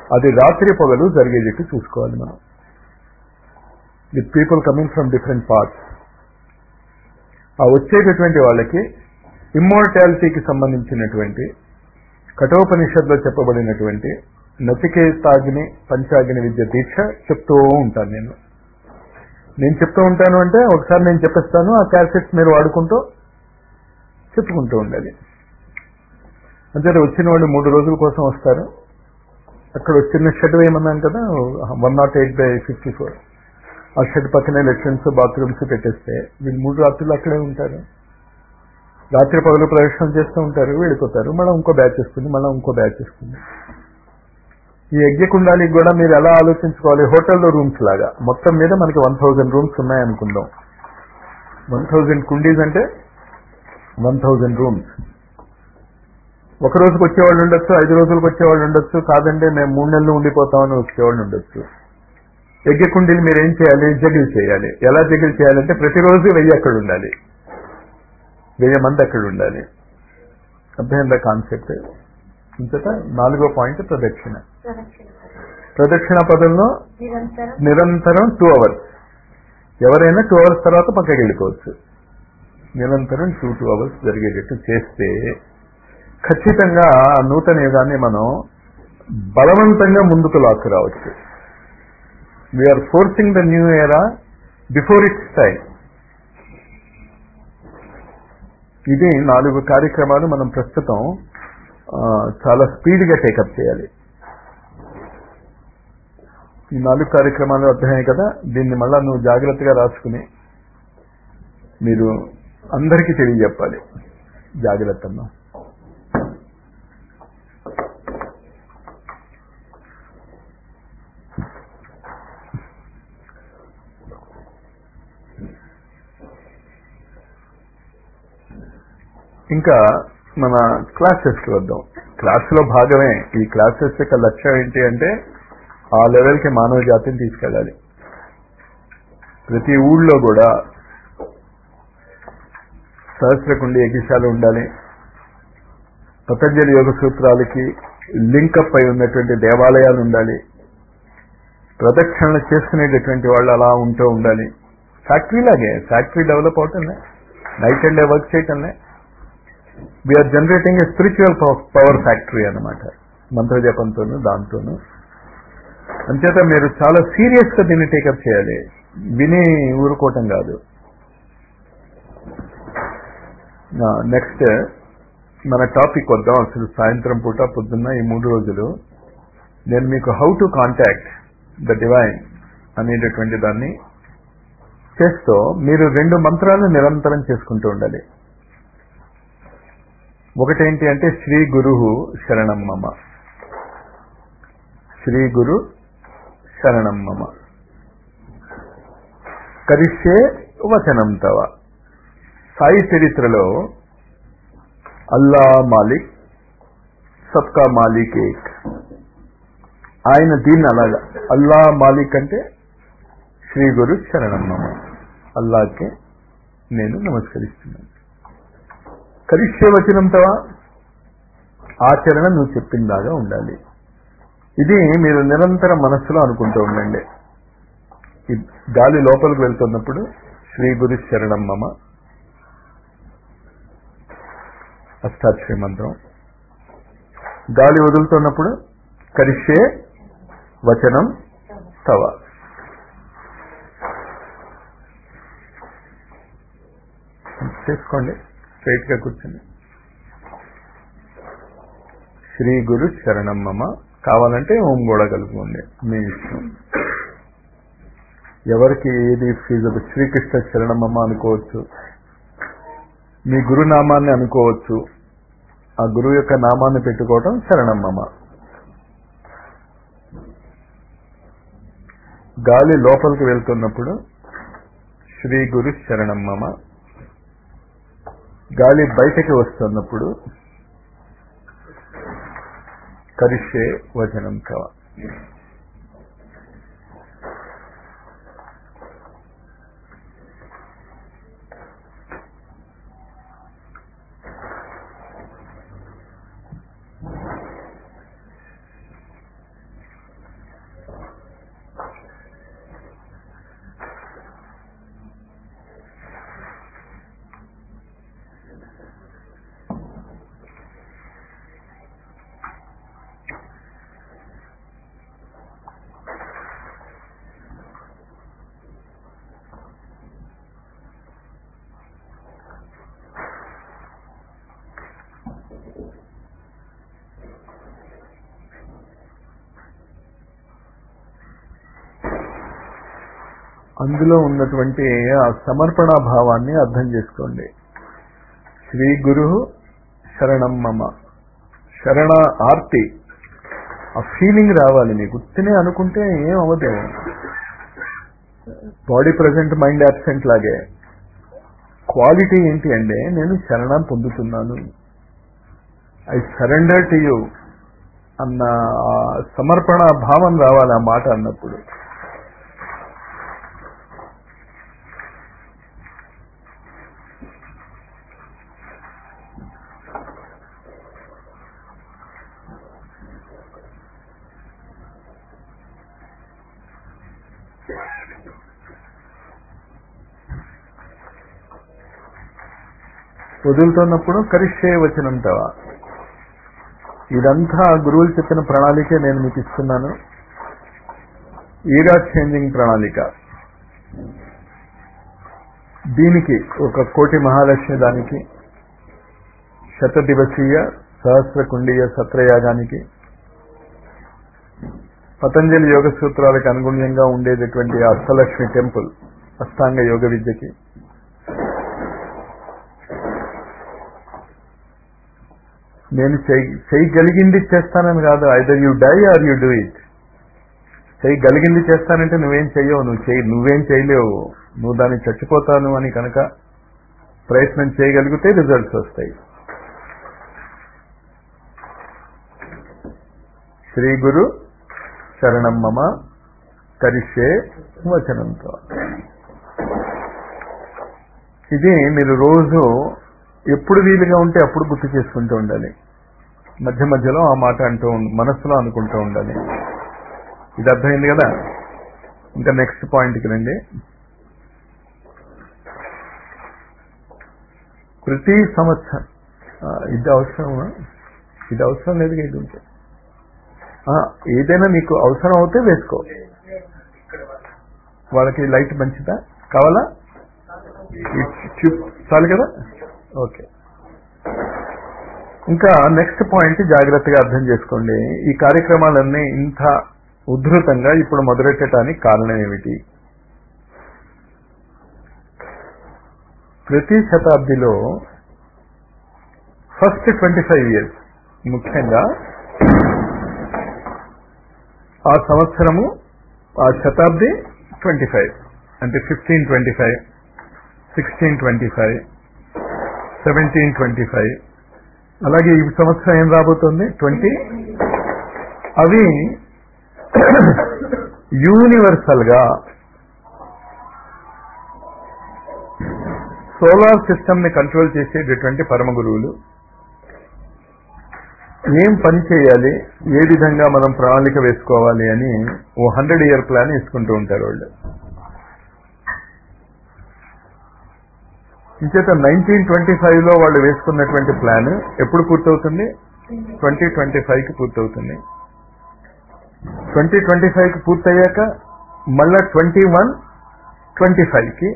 అది రాత్రి పగలు జరిగేటట్టు చూసుకోవాలి మనం. With people coming from different parts. ఆ వచ్చేటటువంటి వాళ్ళకి ఇమ్మోర్టాలిటీకి సంబంధించినటువంటి కఠోపనిషత్తులో చెప్పబడినటువంటి నచికేతాగ్ని పంచాగ్ని విద్య దీక్ష చెప్తూ ఉంటాను. నేను చెప్తూ ఉంటాను అంటే ఒకసారి నేను చెప్పేస్తాను, ఆ క్యాసెట్స్ మీరు వాడుకుంటూ చెప్పుకుంటూ ఉండాలి. అంటే వచ్చిన వాళ్ళు 3 రోజుల కోసం వస్తారు. అక్కడ చిన్న షెడ్ వేయమన్నాను కదా, 108/54. ఆ షెడ్ పక్కనే లెట్రిన్స్ బాత్రూమ్స్ పెట్టేస్తే వీళ్ళు 3 రాత్రులు అక్కడే ఉంటారు. రాత్రి పగలు ప్రదర్శన చేస్తూ ఉంటారు, వెళ్ళిపోతారు. మళ్ళీ ఇంకో బ్యాచ్ వస్తుంది, మళ్ళీ ఇంకో బ్యాచ్ వస్తుంది. ఈ యజ్ఞకుండానికి కూడా మీరు ఎలా ఆలోచించుకోవాలి, హోటల్లో రూమ్స్ లాగా. మొత్తం మీద మనకి 1000 రూమ్స్ ఉన్నాయనుకుందాం. 1000 కుండీస్ అంటే 1000 రూమ్స్. ఒక రోజుకి వచ్చేవాళ్ళు ఉండొచ్చు, 5 రోజులకు వచ్చేవాళ్ళు ఉండొచ్చు, కాదంటే మేము 3 నెలలు ఉండిపోతామని వచ్చేవాళ్ళు ఉండొచ్చు. యజ్ఞ కుండీలు మీరు ఏం చేయాలి, జగిల్ చేయాలి. ఎలా జగిల్ చేయాలంటే ప్రతిరోజు 1000 అక్కడ ఉండాలి, 1000 మంది అక్కడ ఉండాలి. అర్థమైందా కాన్సెప్ట్? ఇంతట 4వ పాయింట్ ప్రదక్షిణ. ప్రదక్షిణ పదంలో నిరంతరం 2 hours. ఎవరైనా 2 hours తర్వాత పక్కకి వెళ్ళిపోవచ్చు. నిరంతరం 2 hours జరిగేటట్టు చేస్తే ఖచ్చితంగా ఆ నూతన యుగాన్ని మనం బలవంతంగా ముందుకు లాక్కు రావచ్చు. We are forcing the new era before its time. ఇది 4 కార్యక్రమాలు మనం ప్రస్తుతం చాలా స్పీడ్గా టేకప్ చేయాలి. ఈ 4 కార్యక్రమాలు అర్థమయ్యాయి కదా. దీన్ని మళ్ళా నువ్వు జాగ్రత్తగా రాసుకుని మీరు అందరికీ తెలియజెప్పాలి. జాగ్రత్తగా ఇంకా మన క్లాసెస్కి వద్దాం. క్లాసులో భాగమే. ఈ క్లాసెస్ యొక్క లక్ష్యం ఏంటి అంటే ఆ లెవెల్కి మానవ జాతిని తీసుకెళ్ళాలి. ప్రతి ఊళ్ళో కూడా సహస్రకుండి యజ్ఞశాల ఉండాలి. పతంజలి యోగ సూత్రాలకి లింకప్ అయి ఉన్నటువంటి దేవాలయాలు ఉండాలి. ప్రదక్షిణలు చేసుకునేటటువంటి వాళ్ళు అలా ఉంటూ ఉండాలి. ఫ్యాక్టరీలాగే, ఫ్యాక్టరీ డెవలప్ అవటంలే, నైట్ అండ్ డే వర్క్ చేయటంలే. We are generating a spiritual power factory అన్నమాట, మంత్రజపంతోనూ దాంతోనూ. అంచేత మీరు చాలా సీరియస్గా దీన్ని టేకప్ చేయాలి, విని ఊరుకోవటం కాదు. నెక్స్ట్ మన టాపిక్ వద్దాం. అసలు సాయంత్రం పూట పొద్దున్న ఈ 3 రోజులు నేను మీకు how to contact the divine అనేటటువంటి దాన్ని చేస్తూ మీరు 2 మంత్రాలు నిరంతరం చేసుకుంటూ ఉండాలి. ఒకటేంటి అంటే శ్రీ గురు శరణం మమ, శ్రీ గురు శరణం మమ, కరిష్యే వచనం తవ. సాయి చరిత్రలో అల్లా మాలిక్, సబ్కా మాలిక్ ఏక్. ఆయన దీన్ని అలాగా అల్లా మాలిక్ అంటే శ్రీ గురు శరణం మమ, అల్లాకే నేను నమస్కరిస్తున్నాను. కరిష్యే వచనం తవ, ఆచరణ నువ్వు చెప్పిందాగా ఉండాలి. ఇది మీరు నిరంతరం మనస్సులో అనుకుంటూ ఉండండి. గాలి లోపలికి వెళ్తున్నప్పుడు శ్రీ గురు శరణం మమ అష్టాక్షరి మంత్రం, గాలి వదులుతున్నప్పుడు కరిష్యే వచనం తవ. చేసుకోండి, స్ట్రైట్ గా కూర్చొని. శ్రీ గురు శరణం మమ. కావాలంటే ఓం కూడా కలుపుకోండి, మీ ఇష్టం. ఎవరికి ఏది ఫీజబుల్. శ్రీకృష్ణ శరణం మమ అనుకోవచ్చు, మీ గురునామాన్ని అనుకోవచ్చు. ఆ గురువు యొక్క నామాన్ని పెట్టుకోవటం శరణం మమ. గాలి లోపలికి వెళ్తున్నప్పుడు శ్రీ గురు శరణం మమ, గాలి బయటకి వస్తున్నప్పుడు కరిష్యే వచనం తవ. అందులో ఉన్నటువంటి ఆ సమర్పణ భావాన్ని అర్థం చేసుకోండి. శ్రీ గురు శరణం మమ, శరణ ఆర్తి, ఆ ఫీలింగ్ రావాలి మీకు. తినే అనుకుంటే ఏం అవ్వదు. బాడీ ప్రజెంట్, మైండ్ యాబ్సెంట్ లాగే. క్వాలిటీ ఏంటి అంటే నేను శరణం పొందుతున్నాను, ఐ సరెండర్ టు యూ అన్న సమర్పణ భావం రావాలి ఆ మాట అన్నప్పుడు. వదులుతున్నప్పుడు కరిష్యే వచనంతవా. ఇదంతా గురువులు చెప్పిన ప్రణాళికే నేను మీకు ఇస్తున్నాను. ఈరా చేంజింగ్ ప్రణాళిక. దీనికి ఒక కోటి మహాలక్ష్మి దానికి, శతదివసీయ సహస్రకుండీయ సత్రయాగానికి, పతంజలి యోగ సూత్రాలకు అనుగుణ్యంగా ఉండేటటువంటి అష్టలక్ష్మి టెంపుల్ అష్టాంగ యోగ విద్యకి, నేను చేయగలిగింది చేస్తానని కాదు. Either you die or you do it. చేయగలిగింది చేస్తానంటే నువ్వేం చెయ్యవు, నువ్వేం చేయలేవు, నువ్వు దాన్ని చచ్చిపోతాను అని కనుక ప్రయత్నం చేయగలిగితే రిజల్ట్స్ వస్తాయి. శ్రీ గురు శరణం మమ కరిష్యే వచనంతో. ఇది మీరు రోజు ఎప్పుడు వీలుగా ఉంటే అప్పుడు గుర్తు చేసుకుంటూ ఉండాలి. మధ్య మధ్యలో ఆ మాట అంటూ మనస్సులో అనుకుంటూ ఉండాలి. ఇది అర్థమైంది కదా. ఇంకా నెక్స్ట్ పాయింట్కి రండి. ప్రతి సంవత్సరం ఇది అవసరమా, ఇది అవసరం లేదు. ఇది ఉంటే ఏదైనా మీకు అవసరం అవుతే వేసుకో. వాళ్ళకి లైట్ మంచిదా కావాలా, చాలు కదా. ఓకే, ఇంకా నెక్స్ట్ పాయింట్ జాగ్రత్తగా అర్థం చేసుకోండి. ఈ కార్యక్రమాలన్నీ ఇంత ఉధృతంగా ఇప్పుడు మొదలెట్టడానికి కారణం ఏమిటి? ప్రతి శతాబ్దిలో ఫస్ట్ 25 years, ముఖ్యంగా ఆ సంవత్సరము, ఆ శతాబ్ది 25 అంటే 1525, 1625, 1725. అలాగే ఈ సంవత్సరం ఏం రాబోతోంది 20. అవి యూనివర్సల్ గా సోలార్ సిస్టమ్ ని కంట్రోల్ చేసేటటువంటి పరమ గురువులు ఏం పని చేయాలి, ఏ విధంగా మనం ప్రణాళిక వేసుకోవాలి అని ఓ 100-year ప్లాన్ వేసుకుంటూ ఉంటారు వాళ్ళు. ఇంచేత 1925లో వాళ్ళు వేసుకున్నటువంటి ప్లాన్ ఎప్పుడు పూర్తవుతుంది? 2025కి పూర్తవుతుంది. 2025కి పూర్తయ్యాక మళ్ళా 2125కి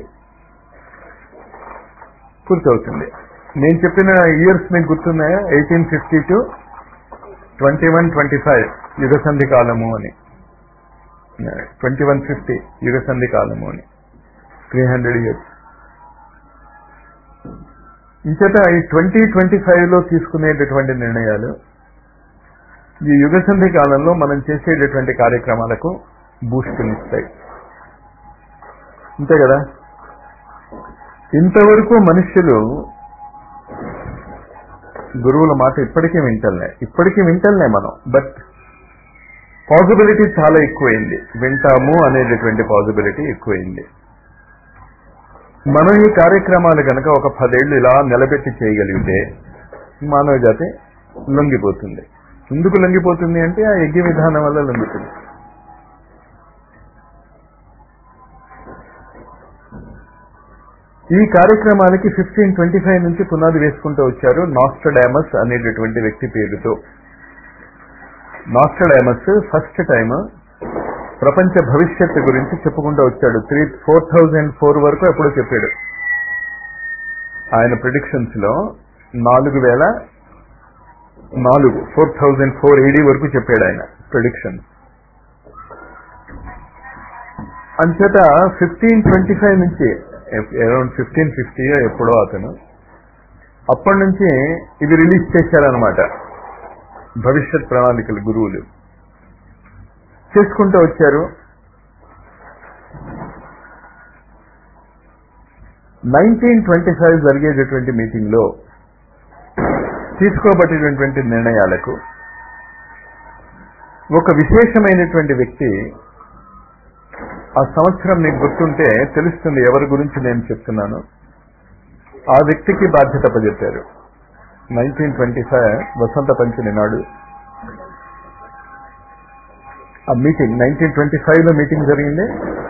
పూర్తవుతుంది. నేను చెప్పిన ఇయర్స్ మీకు గుర్తున్నాయా? 1852, 2125 యుగ సంధి కాలము అని, 2150 యుగ సంధి కాలము అని, 300 years. ఇంచేత ఈ 2025లో తీసుకునేటటువంటి నిర్ణయాలు ఈ యుగ సంధి కాలంలో మనం చేసేటటువంటి కార్యక్రమాలకు బూస్టునిస్తాయి. అంతే కదా. ఇంతవరకు మనుష్యులు గురువుల మాట ఇప్పటికీ వింటలే మనం. బట్ పాసిబిలిటీ చాలా ఎక్కువైంది, వింటాము అనేటటువంటి పాసిబిలిటీ ఎక్కువైంది. మనం ఈ కార్యక్రమాలు కనుక ఒక 10 ఏళ్ళు ఇలా నిలబెట్టి చేయగలిగితే మానవ జాతి లొంగిపోతుంది. ఎందుకు లొంగిపోతుంది అంటే ఆ యజ్ఞ విధానం వల్ల లొంగుతుంది. ఈ కార్యక్రమాలకి 1525 నుంచి పునాది వేసుకుంటూ వచ్చారు నాస్ట్రడామస్ అనేటటువంటి వ్యక్తి పేరుతో. నాస్ట్రడామస్ ఫస్ట్ టైం ప్రపంచ భవిష్యత్తు గురించి చెప్పుకుంటూ వచ్చాడు. 4004 వరకు ఎప్పుడో చెప్పాడు. ఆయన ప్రిడిక్షన్స్ లో 4004 AD వరకు చెప్పాడు ఆయన ప్రిడిక్షన్. అంచేత 1525 నుంచి అరౌండ్ 1550 ఎప్పుడో అతను అప్పటి నుంచి ఇది రిలీజ్ చేశారనమాట. భవిష్యత్ ప్రణాళికలు గురువులు చేసుకుంటూ వచ్చారు. 1925 జరిగేటటువంటి మీటింగ్ లో తీసుకోబడేటటువంటి నిర్ణయాలకు ఒక విశేషమైనటువంటి వ్యక్తి, ఆ సంవత్సరం మీకు గుర్తుంటే తెలుస్తుంది ఎవరి గురించి నేను చెప్తున్నాను, ఆ వ్యక్తికి బాధ్యత అప్పచెప్పారు. 1925 వసంత పంచమి నాడు ఆ మీటింగ్, 1925 లో మీటింగ్ జరిగింది.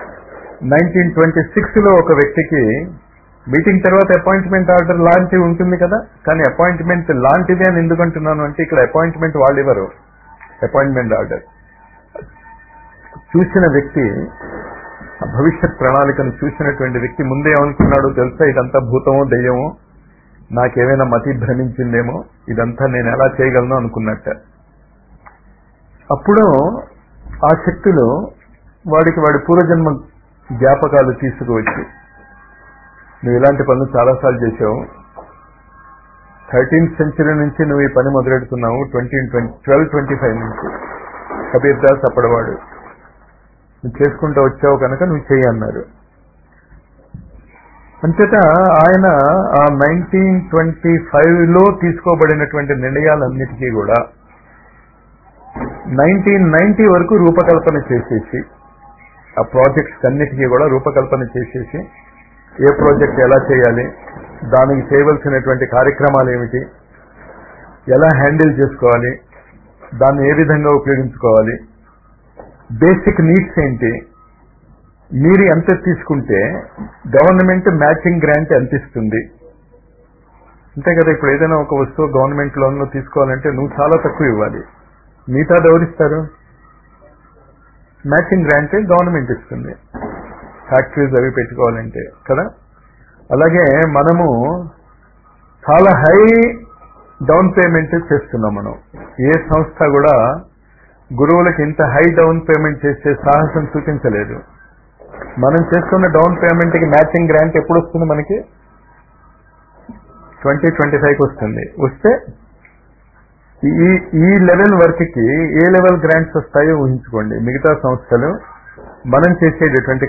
1926 లో ఒక వ్యక్తికి మీటింగ్ తర్వాత అపాయింట్మెంట్ ఆర్డర్ లాంటివి ఉంటుంది కదా, కానీ అపాయింట్మెంట్ లాంటిది అని ఎందుకంటున్నాను అంటే ఇక్కడ అపాయింట్మెంట్ వాళ్ళు ఇవ్వరు, అపాయింట్మెంట్ ఆర్డర్. చూసిన వ్యక్తి, భవిష్యత్ ప్రణాళికను చూసినటువంటి వ్యక్తి ముందే ఏమనుకున్నాడు తెలుసా, ఇదంతా భూతమో దెయ్యమో, నాకేమైనా మతి భ్రమించిందేమో, ఇదంతా నేను ఎలా చేయగలను అనుకున్నట్ట. అప్పుడు ఆ శక్తులు వాడి పూర్వజన్మ జ్ఞాపకాలు తీసుకువచ్చి, నువ్వు ఇలాంటి పనులు చాలాసార్లు చేసావు, 13th century నుంచి నువ్వు ఈ పని మొదలెడుతున్నావు, 1225 నుంచి కబీర్ దాస్ అప్పటివాడు, నువ్వు చేసుకుంటూ వచ్చావు కనుక నువ్వు చెయ్యి అన్నారు. అంచేత ఆయన ఆ 1925లో తీసుకోబడినటువంటి నిర్ణయాలన్నిటికీ కూడా 1990 వరకు రూపకల్పన చేసేసి, ఆ ప్రాజెక్ట్స్ అన్నిటికీ కూడా రూపకల్పన చేసేసి, ఏ ప్రాజెక్ట్ ఎలా చేయాలి, దానికి చేయవలసినటువంటి కార్యక్రమాలు ఏమిటి, ఎలా హ్యాండిల్ చేసుకోవాలి, దాన్ని ఏ విధంగా ఉపయోగించుకోవాలి, బేసిక్ నీడ్స్ ఏంటి, మీరు ఎంత తీసుకుంటే గవర్నమెంట్ మ్యాచింగ్ గ్రాంట్ ఎంత ఇస్తుంది, అంతే కదా. ఇప్పుడు ఏదైనా ఒక వస్తువు గవర్నమెంట్ లోన్లో తీసుకోవాలంటే నువ్వు చాలా తక్కువ ఇవ్వాలి, మిగతా ఎవరిస్తారు, మ్యాచింగ్ గ్రాంట్ గవర్నమెంట్ ఇస్తుంది, ఫ్యాక్టరీస్ అవి పెట్టుకోవాలంటే కదా. అలాగే మనము చాలా హై డౌన్ పేమెంట్ చేస్తున్నాం. మనం ఏ సంస్థ కూడా గురువులకి ఇంత హై డౌన్ పేమెంట్ చేసే సాహసం చూపించలేదు. మనం చేస్తున్న డౌన్ పేమెంట్ కి మ్యాచింగ్ గ్రాంట్ ఎప్పుడు వస్తుంది మనకి, 2025కి వస్తుంది. వస్తే ఈ లెవెల్ వర్క్ కి ఏ లెవెల్ గ్రాంట్స్ వస్తాయో ఊహించుకోండి. మిగతా సంస్థలు మనం చేసేటటువంటి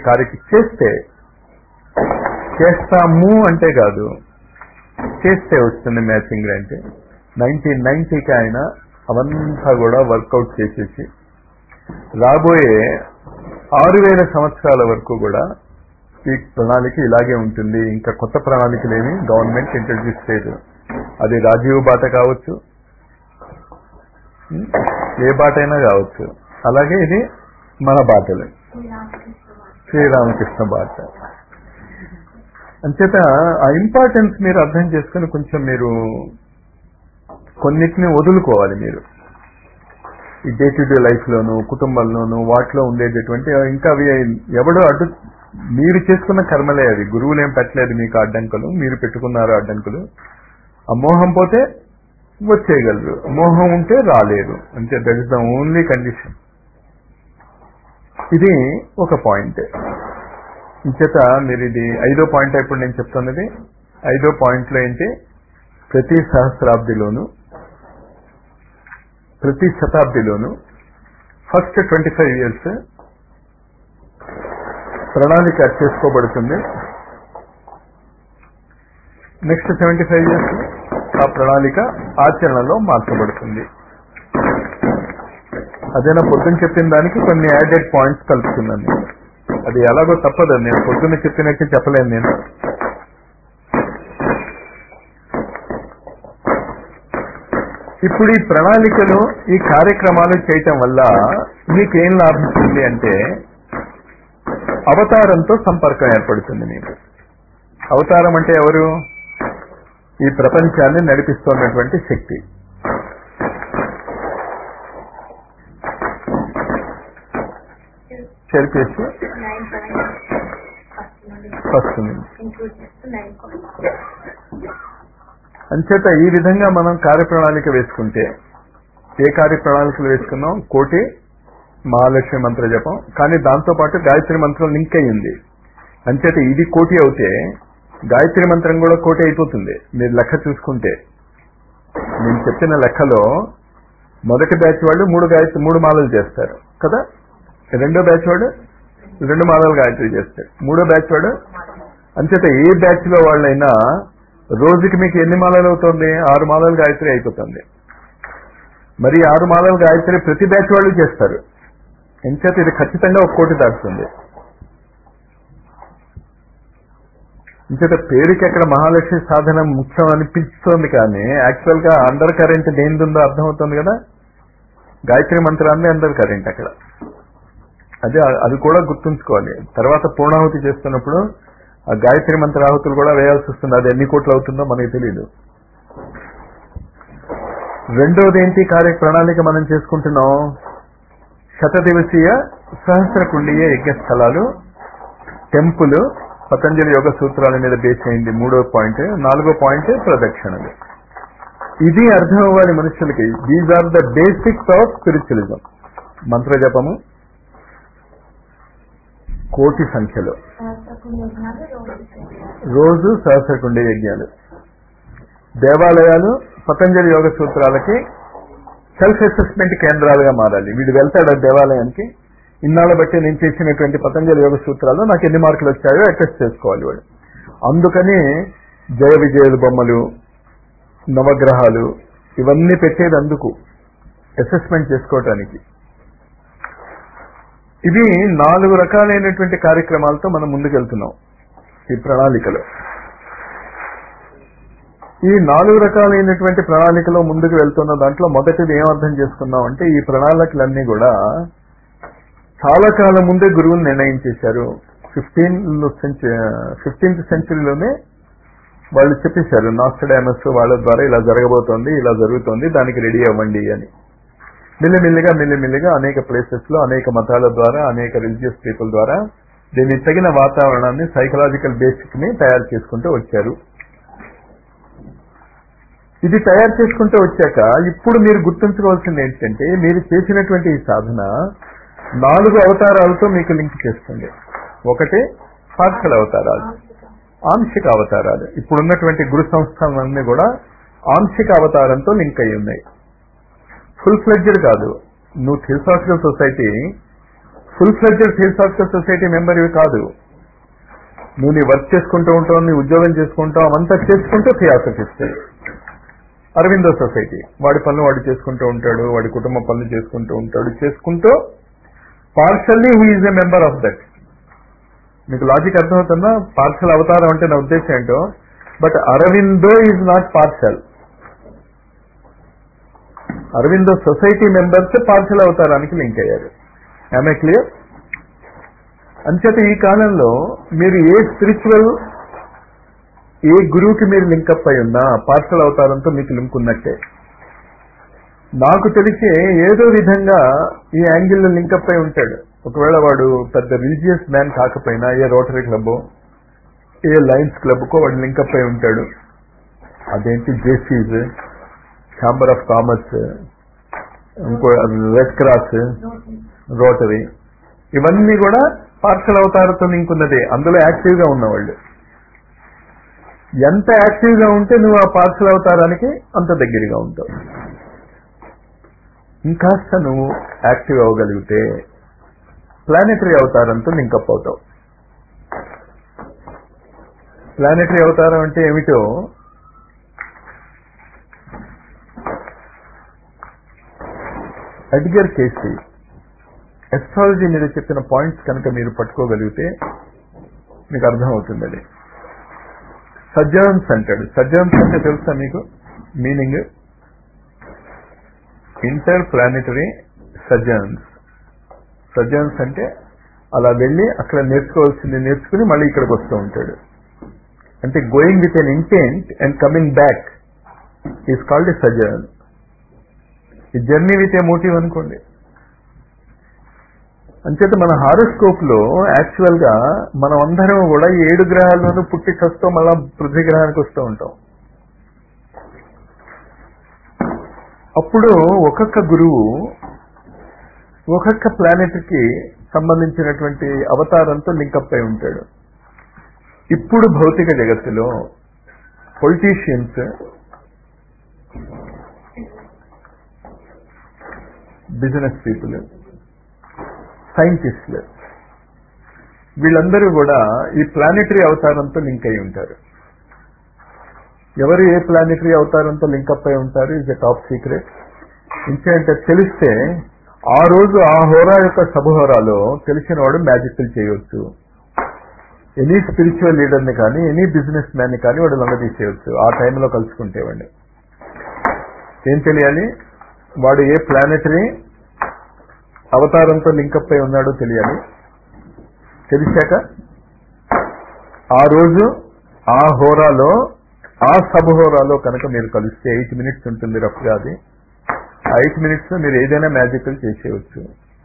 చేస్తాము అంటే కాదు, చేస్తే వస్తుంది మ్యాచింగ్ గ్రాంట్. 1990కి ఆయన అవంతా కూడా వర్కౌట్ చేసేసి రాబోయే 6000 సంవత్సరాల వరకు కూడా ఈ ప్రణాళిక ఇలాగే ఉంటుంది. ఇంకా కొత్త ప్రణాళికలేమి గవర్నమెంట్ ఇంట్రడ్యూస్ చేయదు. అది రాజీవ్ బాట కావచ్చు, ఏ బాట అయినా కావచ్చు. అలాగే ఇది మన బాటలు, శ్రీరామకృష్ణ బాట. అంచేత ఆ ఇంపార్టెన్స్ మీరు అర్థం చేసుకుని కొంచెం మీరు కొన్నిటిని వదులుకోవాలి. మీరు ఈ డే టు డే లైఫ్ లోను, కుటుంబంలోను, వాటిలో ఉండేటటువంటి ఇంకా అవి ఎవడో అడ్డు, మీరు చేసుకున్న కర్మలే అవి, గురువులు ఏం పెట్టలేదు మీకు అడ్డంకులు, మీరు పెట్టుకున్నారు అడ్డంకులు. ఆ మోహం పోతే వచ్చేయగలరు, మోహం ఉంటే రాలేరు, అంతే. That is the only condition. ఇది ఒక పాయింట్. ఇంచేత మీరు ఇది 5వ పాయింట్. ఇప్పుడు నేను చెప్తున్నది 5వ పాయింట్లో ఏంటి, ప్రతి సహస్రాబ్దిలోను, ప్రతి శతాబ్దిలోను ఫస్ట్ 25 years ప్రణాళిక చేసుకోబడుతుంది. నెక్స్ట్ 75 years ఆ ప్రణాళిక ఆచరణలో మార్చబడుతుంది. అదేనా పొద్దున్న చెప్పిన దానికి కొన్ని యాడెడ్ పాయింట్స్ కలుపుతున్నాను. అది ఎలాగో తప్పదు, నేను పొద్దున్న చెప్పినట్టు చెప్పలేను నేను. ఇప్పుడు ఈ ప్రణాళికలు, ఈ కార్యక్రమాలు చేయటం వల్ల మీకేం లాభిస్తుంది అంటే అవతారంతో సంపర్కం ఏర్పడుతుంది మీకు. అవతారం అంటే ఎవరు? ఈ ప్రపంచాన్ని నడిపిస్తున్నటువంటి శక్తి. చెరిపేసి వస్తుంది. అంచేత ఈ విధంగా మనం కార్యప్రణాళిక వేసుకుంటే, ఏ కార్యప్రణాళికలు వేసుకున్నాం? 1,00,00,000 మహాలక్ష్మి మంత్ర జపం. కానీ దాంతో పాటు గాయత్రి మంత్రం లింక్ అయ్యింది. అంచేత ఇది కోటి అవుతే గాయత్రి మంత్రం కూడా కోటి అయిపోతుంది. మీరు లెక్క చూసుకుంటే నేను చెప్పిన లెక్కలో మొదటి బ్యాచ్ వాళ్ళు 3 మాలలు చేస్తారు కదా, రెండో బ్యాచ్ వాడు 2 మాలలు గాయత్రి చేస్తారు, మూడో బ్యాచ్ వాడు. అంచేత ఏ బ్యాచ్ లో వాళ్ళైనా రోజుకి మీకు ఎన్ని మాలలు అవుతుంది? 6 మాలలు గాయత్రి అయిపోతుంది. మరి 6 మాలలు గాయత్రి ప్రతి బ్యాచ్ వాళ్ళు చేస్తారు. ఎంచేత ఇది ఖచ్చితంగా 1 కోటి దాటుతుంది. ఇంచేత పేరుకి అక్కడ మహాలక్ష్మి సాధన ముఖ్యం అనిపిస్తోంది, కానీ యాక్చువల్ గా అండర్ కరెంట్ దేనిందో అర్థమవుతుంది కదా. గాయత్రి మంత్రాన్ని అండర్ కరెంట్ అక్కడ. అది కూడా గుర్తుంచుకోవాలి. తర్వాత పూర్ణాహుతి చేస్తున్నప్పుడు ఆ గాయత్రి మంత్రాహుతులు కూడా వేయాల్సి వస్తుంది. అది ఎన్ని కోట్లు అవుతుందో మనకి తెలియదు. రెండోది ఏంటి ప్రణాళిక మనం చేసుకుంటున్నాం? శతదివసీయ సహస్రకుండీయ యజ్ఞస్థలాలు, టెంపుల్, పతంజలి యోగ సూత్రాల మీద బేస్ అయింది 3వ పాయింట్. 4వ పాయింట్ ప్రదక్షిణలు. ఇది అర్థం అవ్వాలి మనుషులకి. These are the basics of spiritualism. మంత్ర జపము కోటి సంఖ్యలో, రోజు సహస్రకుండ యజ్ఞాలు, దేవాలయాలు పతంజలి యోగ సూత్రాలకి సెల్ఫ్ అసెస్మెంట్ కేంద్రాలుగా మారాలి. వీడు వెళ్తాడు ఆ దేవాలయానికి, ఇన్నాళ్ళ బట్టి నేను చేసినటువంటి పతంజలి యోగ సూత్రాలు నాకు ఎన్ని మార్కులు వచ్చాయో అటెస్ట్ చేసుకోవాలి వాడు. అందుకని జయ విజయుల బొమ్మలు, నవగ్రహాలు ఇవన్నీ పెట్టేది అందుకు, అసెస్మెంట్ చేసుకోవటానికి. ఇవి 4 రకాలైనటువంటి కార్యక్రమాలతో మనం ముందుకెళ్తున్నాం ఈ ప్రణాళికలో. ఈ 4 రకాలైనటువంటి ప్రణాళికలో ముందుకు వెళ్తున్న దాంట్లో మొదటిది ఏమర్థం చేసుకున్నాం అంటే, ఈ ప్రణాళికలన్నీ కూడా చాలా కాలం ముందే గురువులు నిర్ణయించేశారు. 15th సెంచరీలోనే వాళ్ళు చెప్పేశారు. నాస్ట్రడామస్ వాళ్ళ ద్వారా ఇలా జరగబోతోంది, ఇలా జరుగుతోంది, దానికి రెడీ అవ్వండి అని. మెల్లిమెల్లిగా అనేక ప్లేసెస్ లో, అనేక మతాల ద్వారా, అనేక రిలీజియస్ పీపుల్ ద్వారా దీనికి తగిన వాతావరణాన్ని, సైకలాజికల్ బేసిక్ ని తయారు చేసుకుంటూ వచ్చారు. ఇది తయారు చేసుకుంటూ వచ్చాక ఇప్పుడు మీరు గుర్తుంచుకోవాల్సింది ఏంటంటే, మీరు చేసినటువంటి ఈ సాధన 4 అవతారాలతో మీకు లింక్ చేస్తుంది. ఒకటి పార్షల్ అవతారాలు, ఆంశిక అవతారాలు. ఇప్పుడున్నటువంటి గురు సంస్థలన్నీ కూడా ఆంశిక అవతారంతో లింక్ అయి ఉన్నాయి. ఫుల్ ఫ్లెడ్జెడ్ కాదు. నువ్వు theosophical society, full fledged theosophical society member ఇవి కాదు. నువ్వు నీ వర్క్ చేసుకుంటూ ఉంటావు, నీ ఉద్యోగం చేసుకుంటావు, అవంతా చేసుకుంటూ థియోసాఫిస్ట్. అరవిందో సొసైటీ, వాడి పనులు వాడు చేసుకుంటూ ఉంటాడు, వాడి కుటుంబ పనులు చేసుకుంటూ ఉంటాడు, చేసుకుంటూ partially he is a member of that. మీకు లాజిక్ అర్థమవుతుందా? పార్షల్ అవతారం అంటే నా ఉద్దేశం ఏంటో. But Aurobindo is not partial. Aurobindo society members partial అవతారానికి లింక్ అయ్యారు. ఆమె క్లియర్? అంచేత ఈ కాలంలో మీరు ఏ స్పిరిచువల్, ఏ గురువుకి మీరు లింకప్ అయి ఉన్నా పార్షల్ అవతారంతో మీకు లింక్ ఉన్నట్టే. నాకు తెలిసే ఏదో విధంగా ఈ యాంగిల్లో లింకప్ అయి ఉంటాడు. ఒకవేళ వాడు పెద్ద రిలీజియస్ మ్యాన్ కాకపోయినా ఏ రోటరీ క్లబ్, ఏ లయన్స్ క్లబ్కో వాడు లింకప్ అయి ఉంటాడు. అదేంటి జేసీస్, ఛాంబర్ ఆఫ్ కామర్స్, ఇంకో రెడ్ క్రాస్, రోటరీ, ఇవన్నీ కూడా పార్షల్ అవతారంతో లింక్ ఉన్నదే. అందులో యాక్టివ్ గా ఉన్నవాళ్ళు. ఎంత యాక్టివ్ గా ఉంటే నువ్వు ఆ పార్షల్ అవతారానికి అంత దగ్గరగా ఉంటావు. ఇంకాస్త నువ్వు యాక్టివ్ అవ్వగలిగితే ప్లానెటరీ అవతారంతో లింకప్ అవుతావు. ప్లానెటరీ అవతారం అంటే ఏమిటో ఎడ్గర్ కేసీ ఎస్ట్రాలజీ మీద చెప్పిన పాయింట్స్ కనుక మీరు పట్టుకోగలిగితే మీకు అర్థమవుతుంది. అది సజ్జన్స్ అంటాడు. సజ్జన్స్ అంటే తెలుసా మీకు meaning? Interplanetary sojourns. Sojourns అంటే అలా వెళ్ళి అక్కడ నేర్చుకోవాల్సింది నేర్చుకుని మళ్ళీ ఇక్కడికి వస్తూ ఉంటాడు. అంటే going with an intent and coming back is called a sojourn. ఈ జర్నీ విత్ ఏ మోటివ్ అనుకోండి. అంచేత మన హారోస్కోప్ లో యాక్చువల్ గా మనం అందరం కూడా 7 గ్రహాల్లోనూ పుట్టి చస్తూ మళ్ళా పృథ్వీ గ్రహానికి వస్తూ ఉంటాం. అప్పుడు ఒక్కొక్క గురువు ఒక్కొక్క ప్లానెట్కి సంబంధించినటువంటి అవతారంతో లింకప్ అయి ఉంటాడు. ఇప్పుడు భౌతిక జగత్తులో పొలిటీషియన్స్, బిజినెస్ పీపుల్, సైంటిస్టులు, వీళ్ళందరూ కూడా ఈ ప్లానెటరీ అవతారంతో లింక్ అయి ఉంటారు. ఎవరు ఏ ప్లానెటరీ అవతారంతో లింకప్ అయి ఉంటారు ఇస్ ఎ టాప్ సీక్రెట్. ఇంకేంటే తెలిస్తే ఆ రోజు ఆ హోరా యొక్క సబహోరాలో తెలిసిన వాడు మ్యాజిక్లు చేయవచ్చు. ఎనీ స్పిరిచువల్ లీడర్ని కానీ ఎనీ బిజినెస్ మ్యాన్ని కానీ వాడు లొంగదీసేయవచ్చు ఆ టైంలో కలుసుకుంటే. వాడిని ఏం తెలియాలి? వాడు ఏ ప్లానెటరీ అవతారంతో లింకప్ అయి ఉన్నాడో తెలియాలి. తెలిసాక ఆ రోజు ఆ హోరాలో ఆ సబహోరాలో కనుక మీరు కలిస్తే 8 minutes ఉంటుంది రఫ్గా. అది ఆ 8 minutes మీరు ఏదైనా మ్యాజికల్ చేసేయవచ్చు.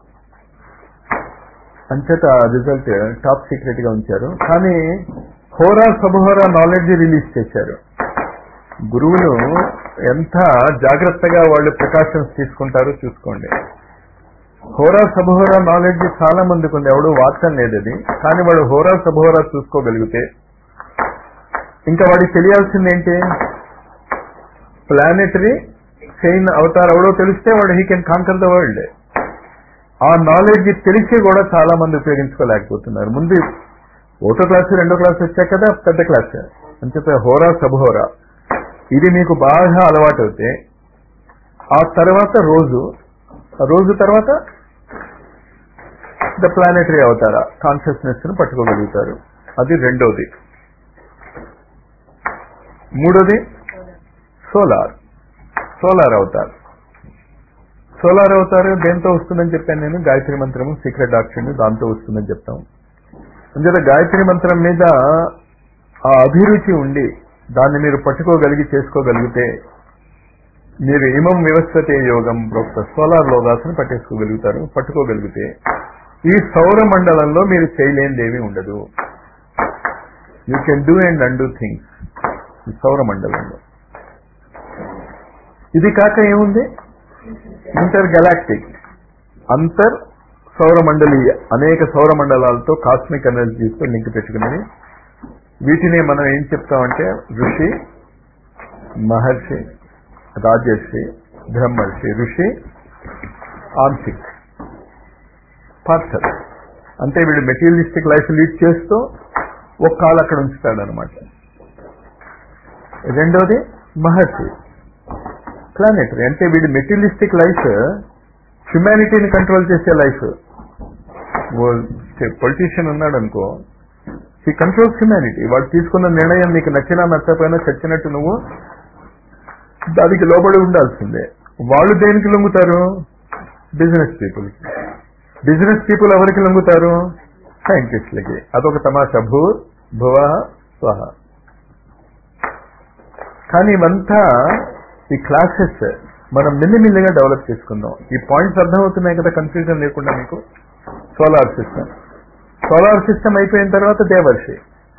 అంచేత రిజల్ట్ టాప్ సీక్రెట్ గా ఉంచారు. కానీ హోరా సబహోరా నాలెడ్జ్ రిలీజ్ చేశారు. గురువులు ఎంత జాగ్రత్తగా వాళ్ళు ప్రికాషన్స్ తీసుకుంటారో చూసుకోండి. హోరా సబహోరా నాలెడ్జ్ చాలా మందికి ఉంది, ఎవడు వాడటం లేదు అది. కానీ వాడు హోరా సబహోరా చూసుకోగలిగితే ఇంకా వాడికి తెలియాల్సింది ఏంటి? ప్లానెటరీ చైన్ అవతార్ ఎవడో తెలిస్తే వాడు he can conquer the world. ఆ నాలెడ్జ్ తెలిసి కూడా చాలా మంది ఉపయోగించుకోలేకపోతున్నారు. ముందు 1వ క్లాసు 2వ క్లాసు వచ్చాక కదా పెద్ద క్లాస్. అని చెప్పి హోరా సబహోరా ఇది మీకు బాగా అలవాటు అవుతే ఆ తర్వాత రోజు తర్వాత ద ప్లానెటరీ అవతారా కాన్షియస్నెస్ ను పట్టుకోగలుగుతారు. అది రెండోది. మూడోది సోలార్ అవతార్. సోలార్ అవతార్ దేంతో వస్తుందని చెప్పాను నేను? గాయత్రి మంత్రము, సీక్రెట్ డాక్టర్ దాంతో వస్తుందని చెప్తాం. అందుచేత గాయత్రి మంత్రం మీద ఆ అభిరుచి ఉండి దాన్ని మీరు పట్టుకోగలిగి చేసుకోగలిగితే మీరు ఇమం వ్యవస్థతే యోగం ప్రోక్త సోలార్ లోగాసును పట్టుకోగలిగితే ఈ సౌర మండలంలో మీరు చేయలేనిదేమీ ఉండదు. You can do and undo things ఈ సౌర మండలంలో. ఇది కాక ఏముంది? ఇంటర్ గెలాక్టిక్, అంతర్ సౌరమండలీయ, అనేక సౌర మండలాలతో కాస్మిక్ ఎనర్జీస్తో లింక్ పెట్టుకున్నది. వీటిని మనం ఏం చెప్తామంటే ఋషి, మహర్షి, రాజర్షి, బ్రహ్మర్షి. ఋషి ఆంశిక్ పార్షల్, అంటే వీడు మెటీరియలిస్టిక్ లైఫ్ లీడ్ చేస్తూ ఒక కాలు అక్కడ ఉంచుతాడనమాట. రెండోది మహర్షి ప్లానెటరీ, అంటే వీడి మెటీరియలిస్టిక్ లైఫ్ హ్యుమానిటీని కంట్రోల్ చేసే లైఫ్. పొలిటీషియన్ ఉన్నాడు అనుకో, హీ కంట్రోల్స్ హ్యుమానిటీ. వాడు తీసుకున్న నిర్ణయం నీకు నచ్చినా నచ్చకపోయినా చచ్చినట్టు నువ్వు దానికి లోబడి ఉండాల్సిందే. వాళ్ళు దేనికి లొంగుతారు? బిజినెస్ పీపుల్ ఎవరికి లొంగుతారు? సైంటిస్టులకి. అదొక తమాషా. భువ స్వహ. కానీ ఇవంతా ఈ క్లాసెస్ మనం మెల్లిమెల్లిగా డెవలప్ చేసుకుందాం. ఈ పాయింట్స్ అర్థమవుతున్నాయి కదా, కన్ఫ్యూజన్ లేకుండా మీకు. సోలార్ సిస్టమ్ అయిపోయిన తర్వాత దేవర్షి,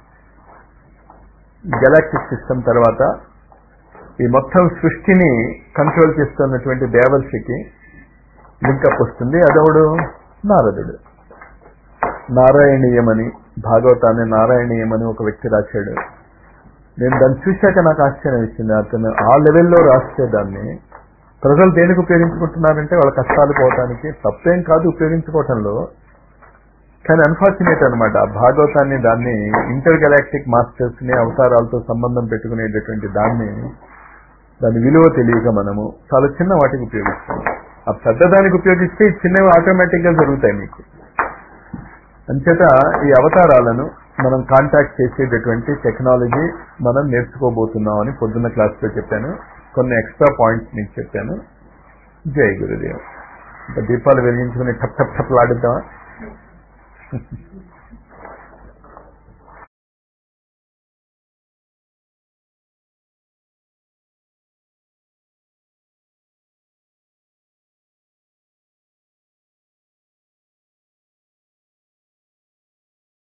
గెలాక్టిక్ సిస్టమ్ తర్వాత ఈ మొత్తం సృష్టిని కంట్రోల్ చేస్తున్నటువంటి దేవర్షికి లింకప్ వస్తుంది. అదవుడు నారదుడు. నారాయణీయమని, భాగవతాన్ని నారాయణీయమని ఒక వ్యక్తి రాశాడు. నేను దాన్ని చూశాక నాకు ఆశ్చర్యం ఇచ్చింది. అతను ఆ లెవెల్లో రాస్తే దాన్ని ప్రజలు దేనికి ఉపయోగించుకుంటున్నారంటే వాళ్ళ కష్టాలు పోవటానికి. తప్పేం కాదు ఉపయోగించుకోవటంలో, కానీ అన్ఫార్చునేట్ అనమాట. ఆ భాగవతాన్ని దాన్ని ఇంటర్ గెలాక్టిక్ మాస్టర్స్ ని అవతారాలతో సంబంధం పెట్టుకునేటటువంటి దాని విలువ తెలియక మనము చాలా చిన్న వాటికి ఉపయోగిస్తాం. ఆ పెద్దదానికి ఉపయోగిస్తే చిన్నవి ఆటోమేటిక్ గా జరుగుతాయి మీకు. అంచేత ఈ అవతారాలను మనం కాంటాక్ట్ చేసేటటువంటి టెక్నాలజీ మనం నేర్చుకోబోతున్నాం అని పొద్దున్న క్లాస్లో చెప్పాను. కొన్ని ఎక్స్ట్రా పాయింట్స్ మీకు చెప్పాను. జై గురుదేవ్. ఇంకా దీపాలు వెలిగించుకుని టప్ టప్ టప్ లాడిద్దామా?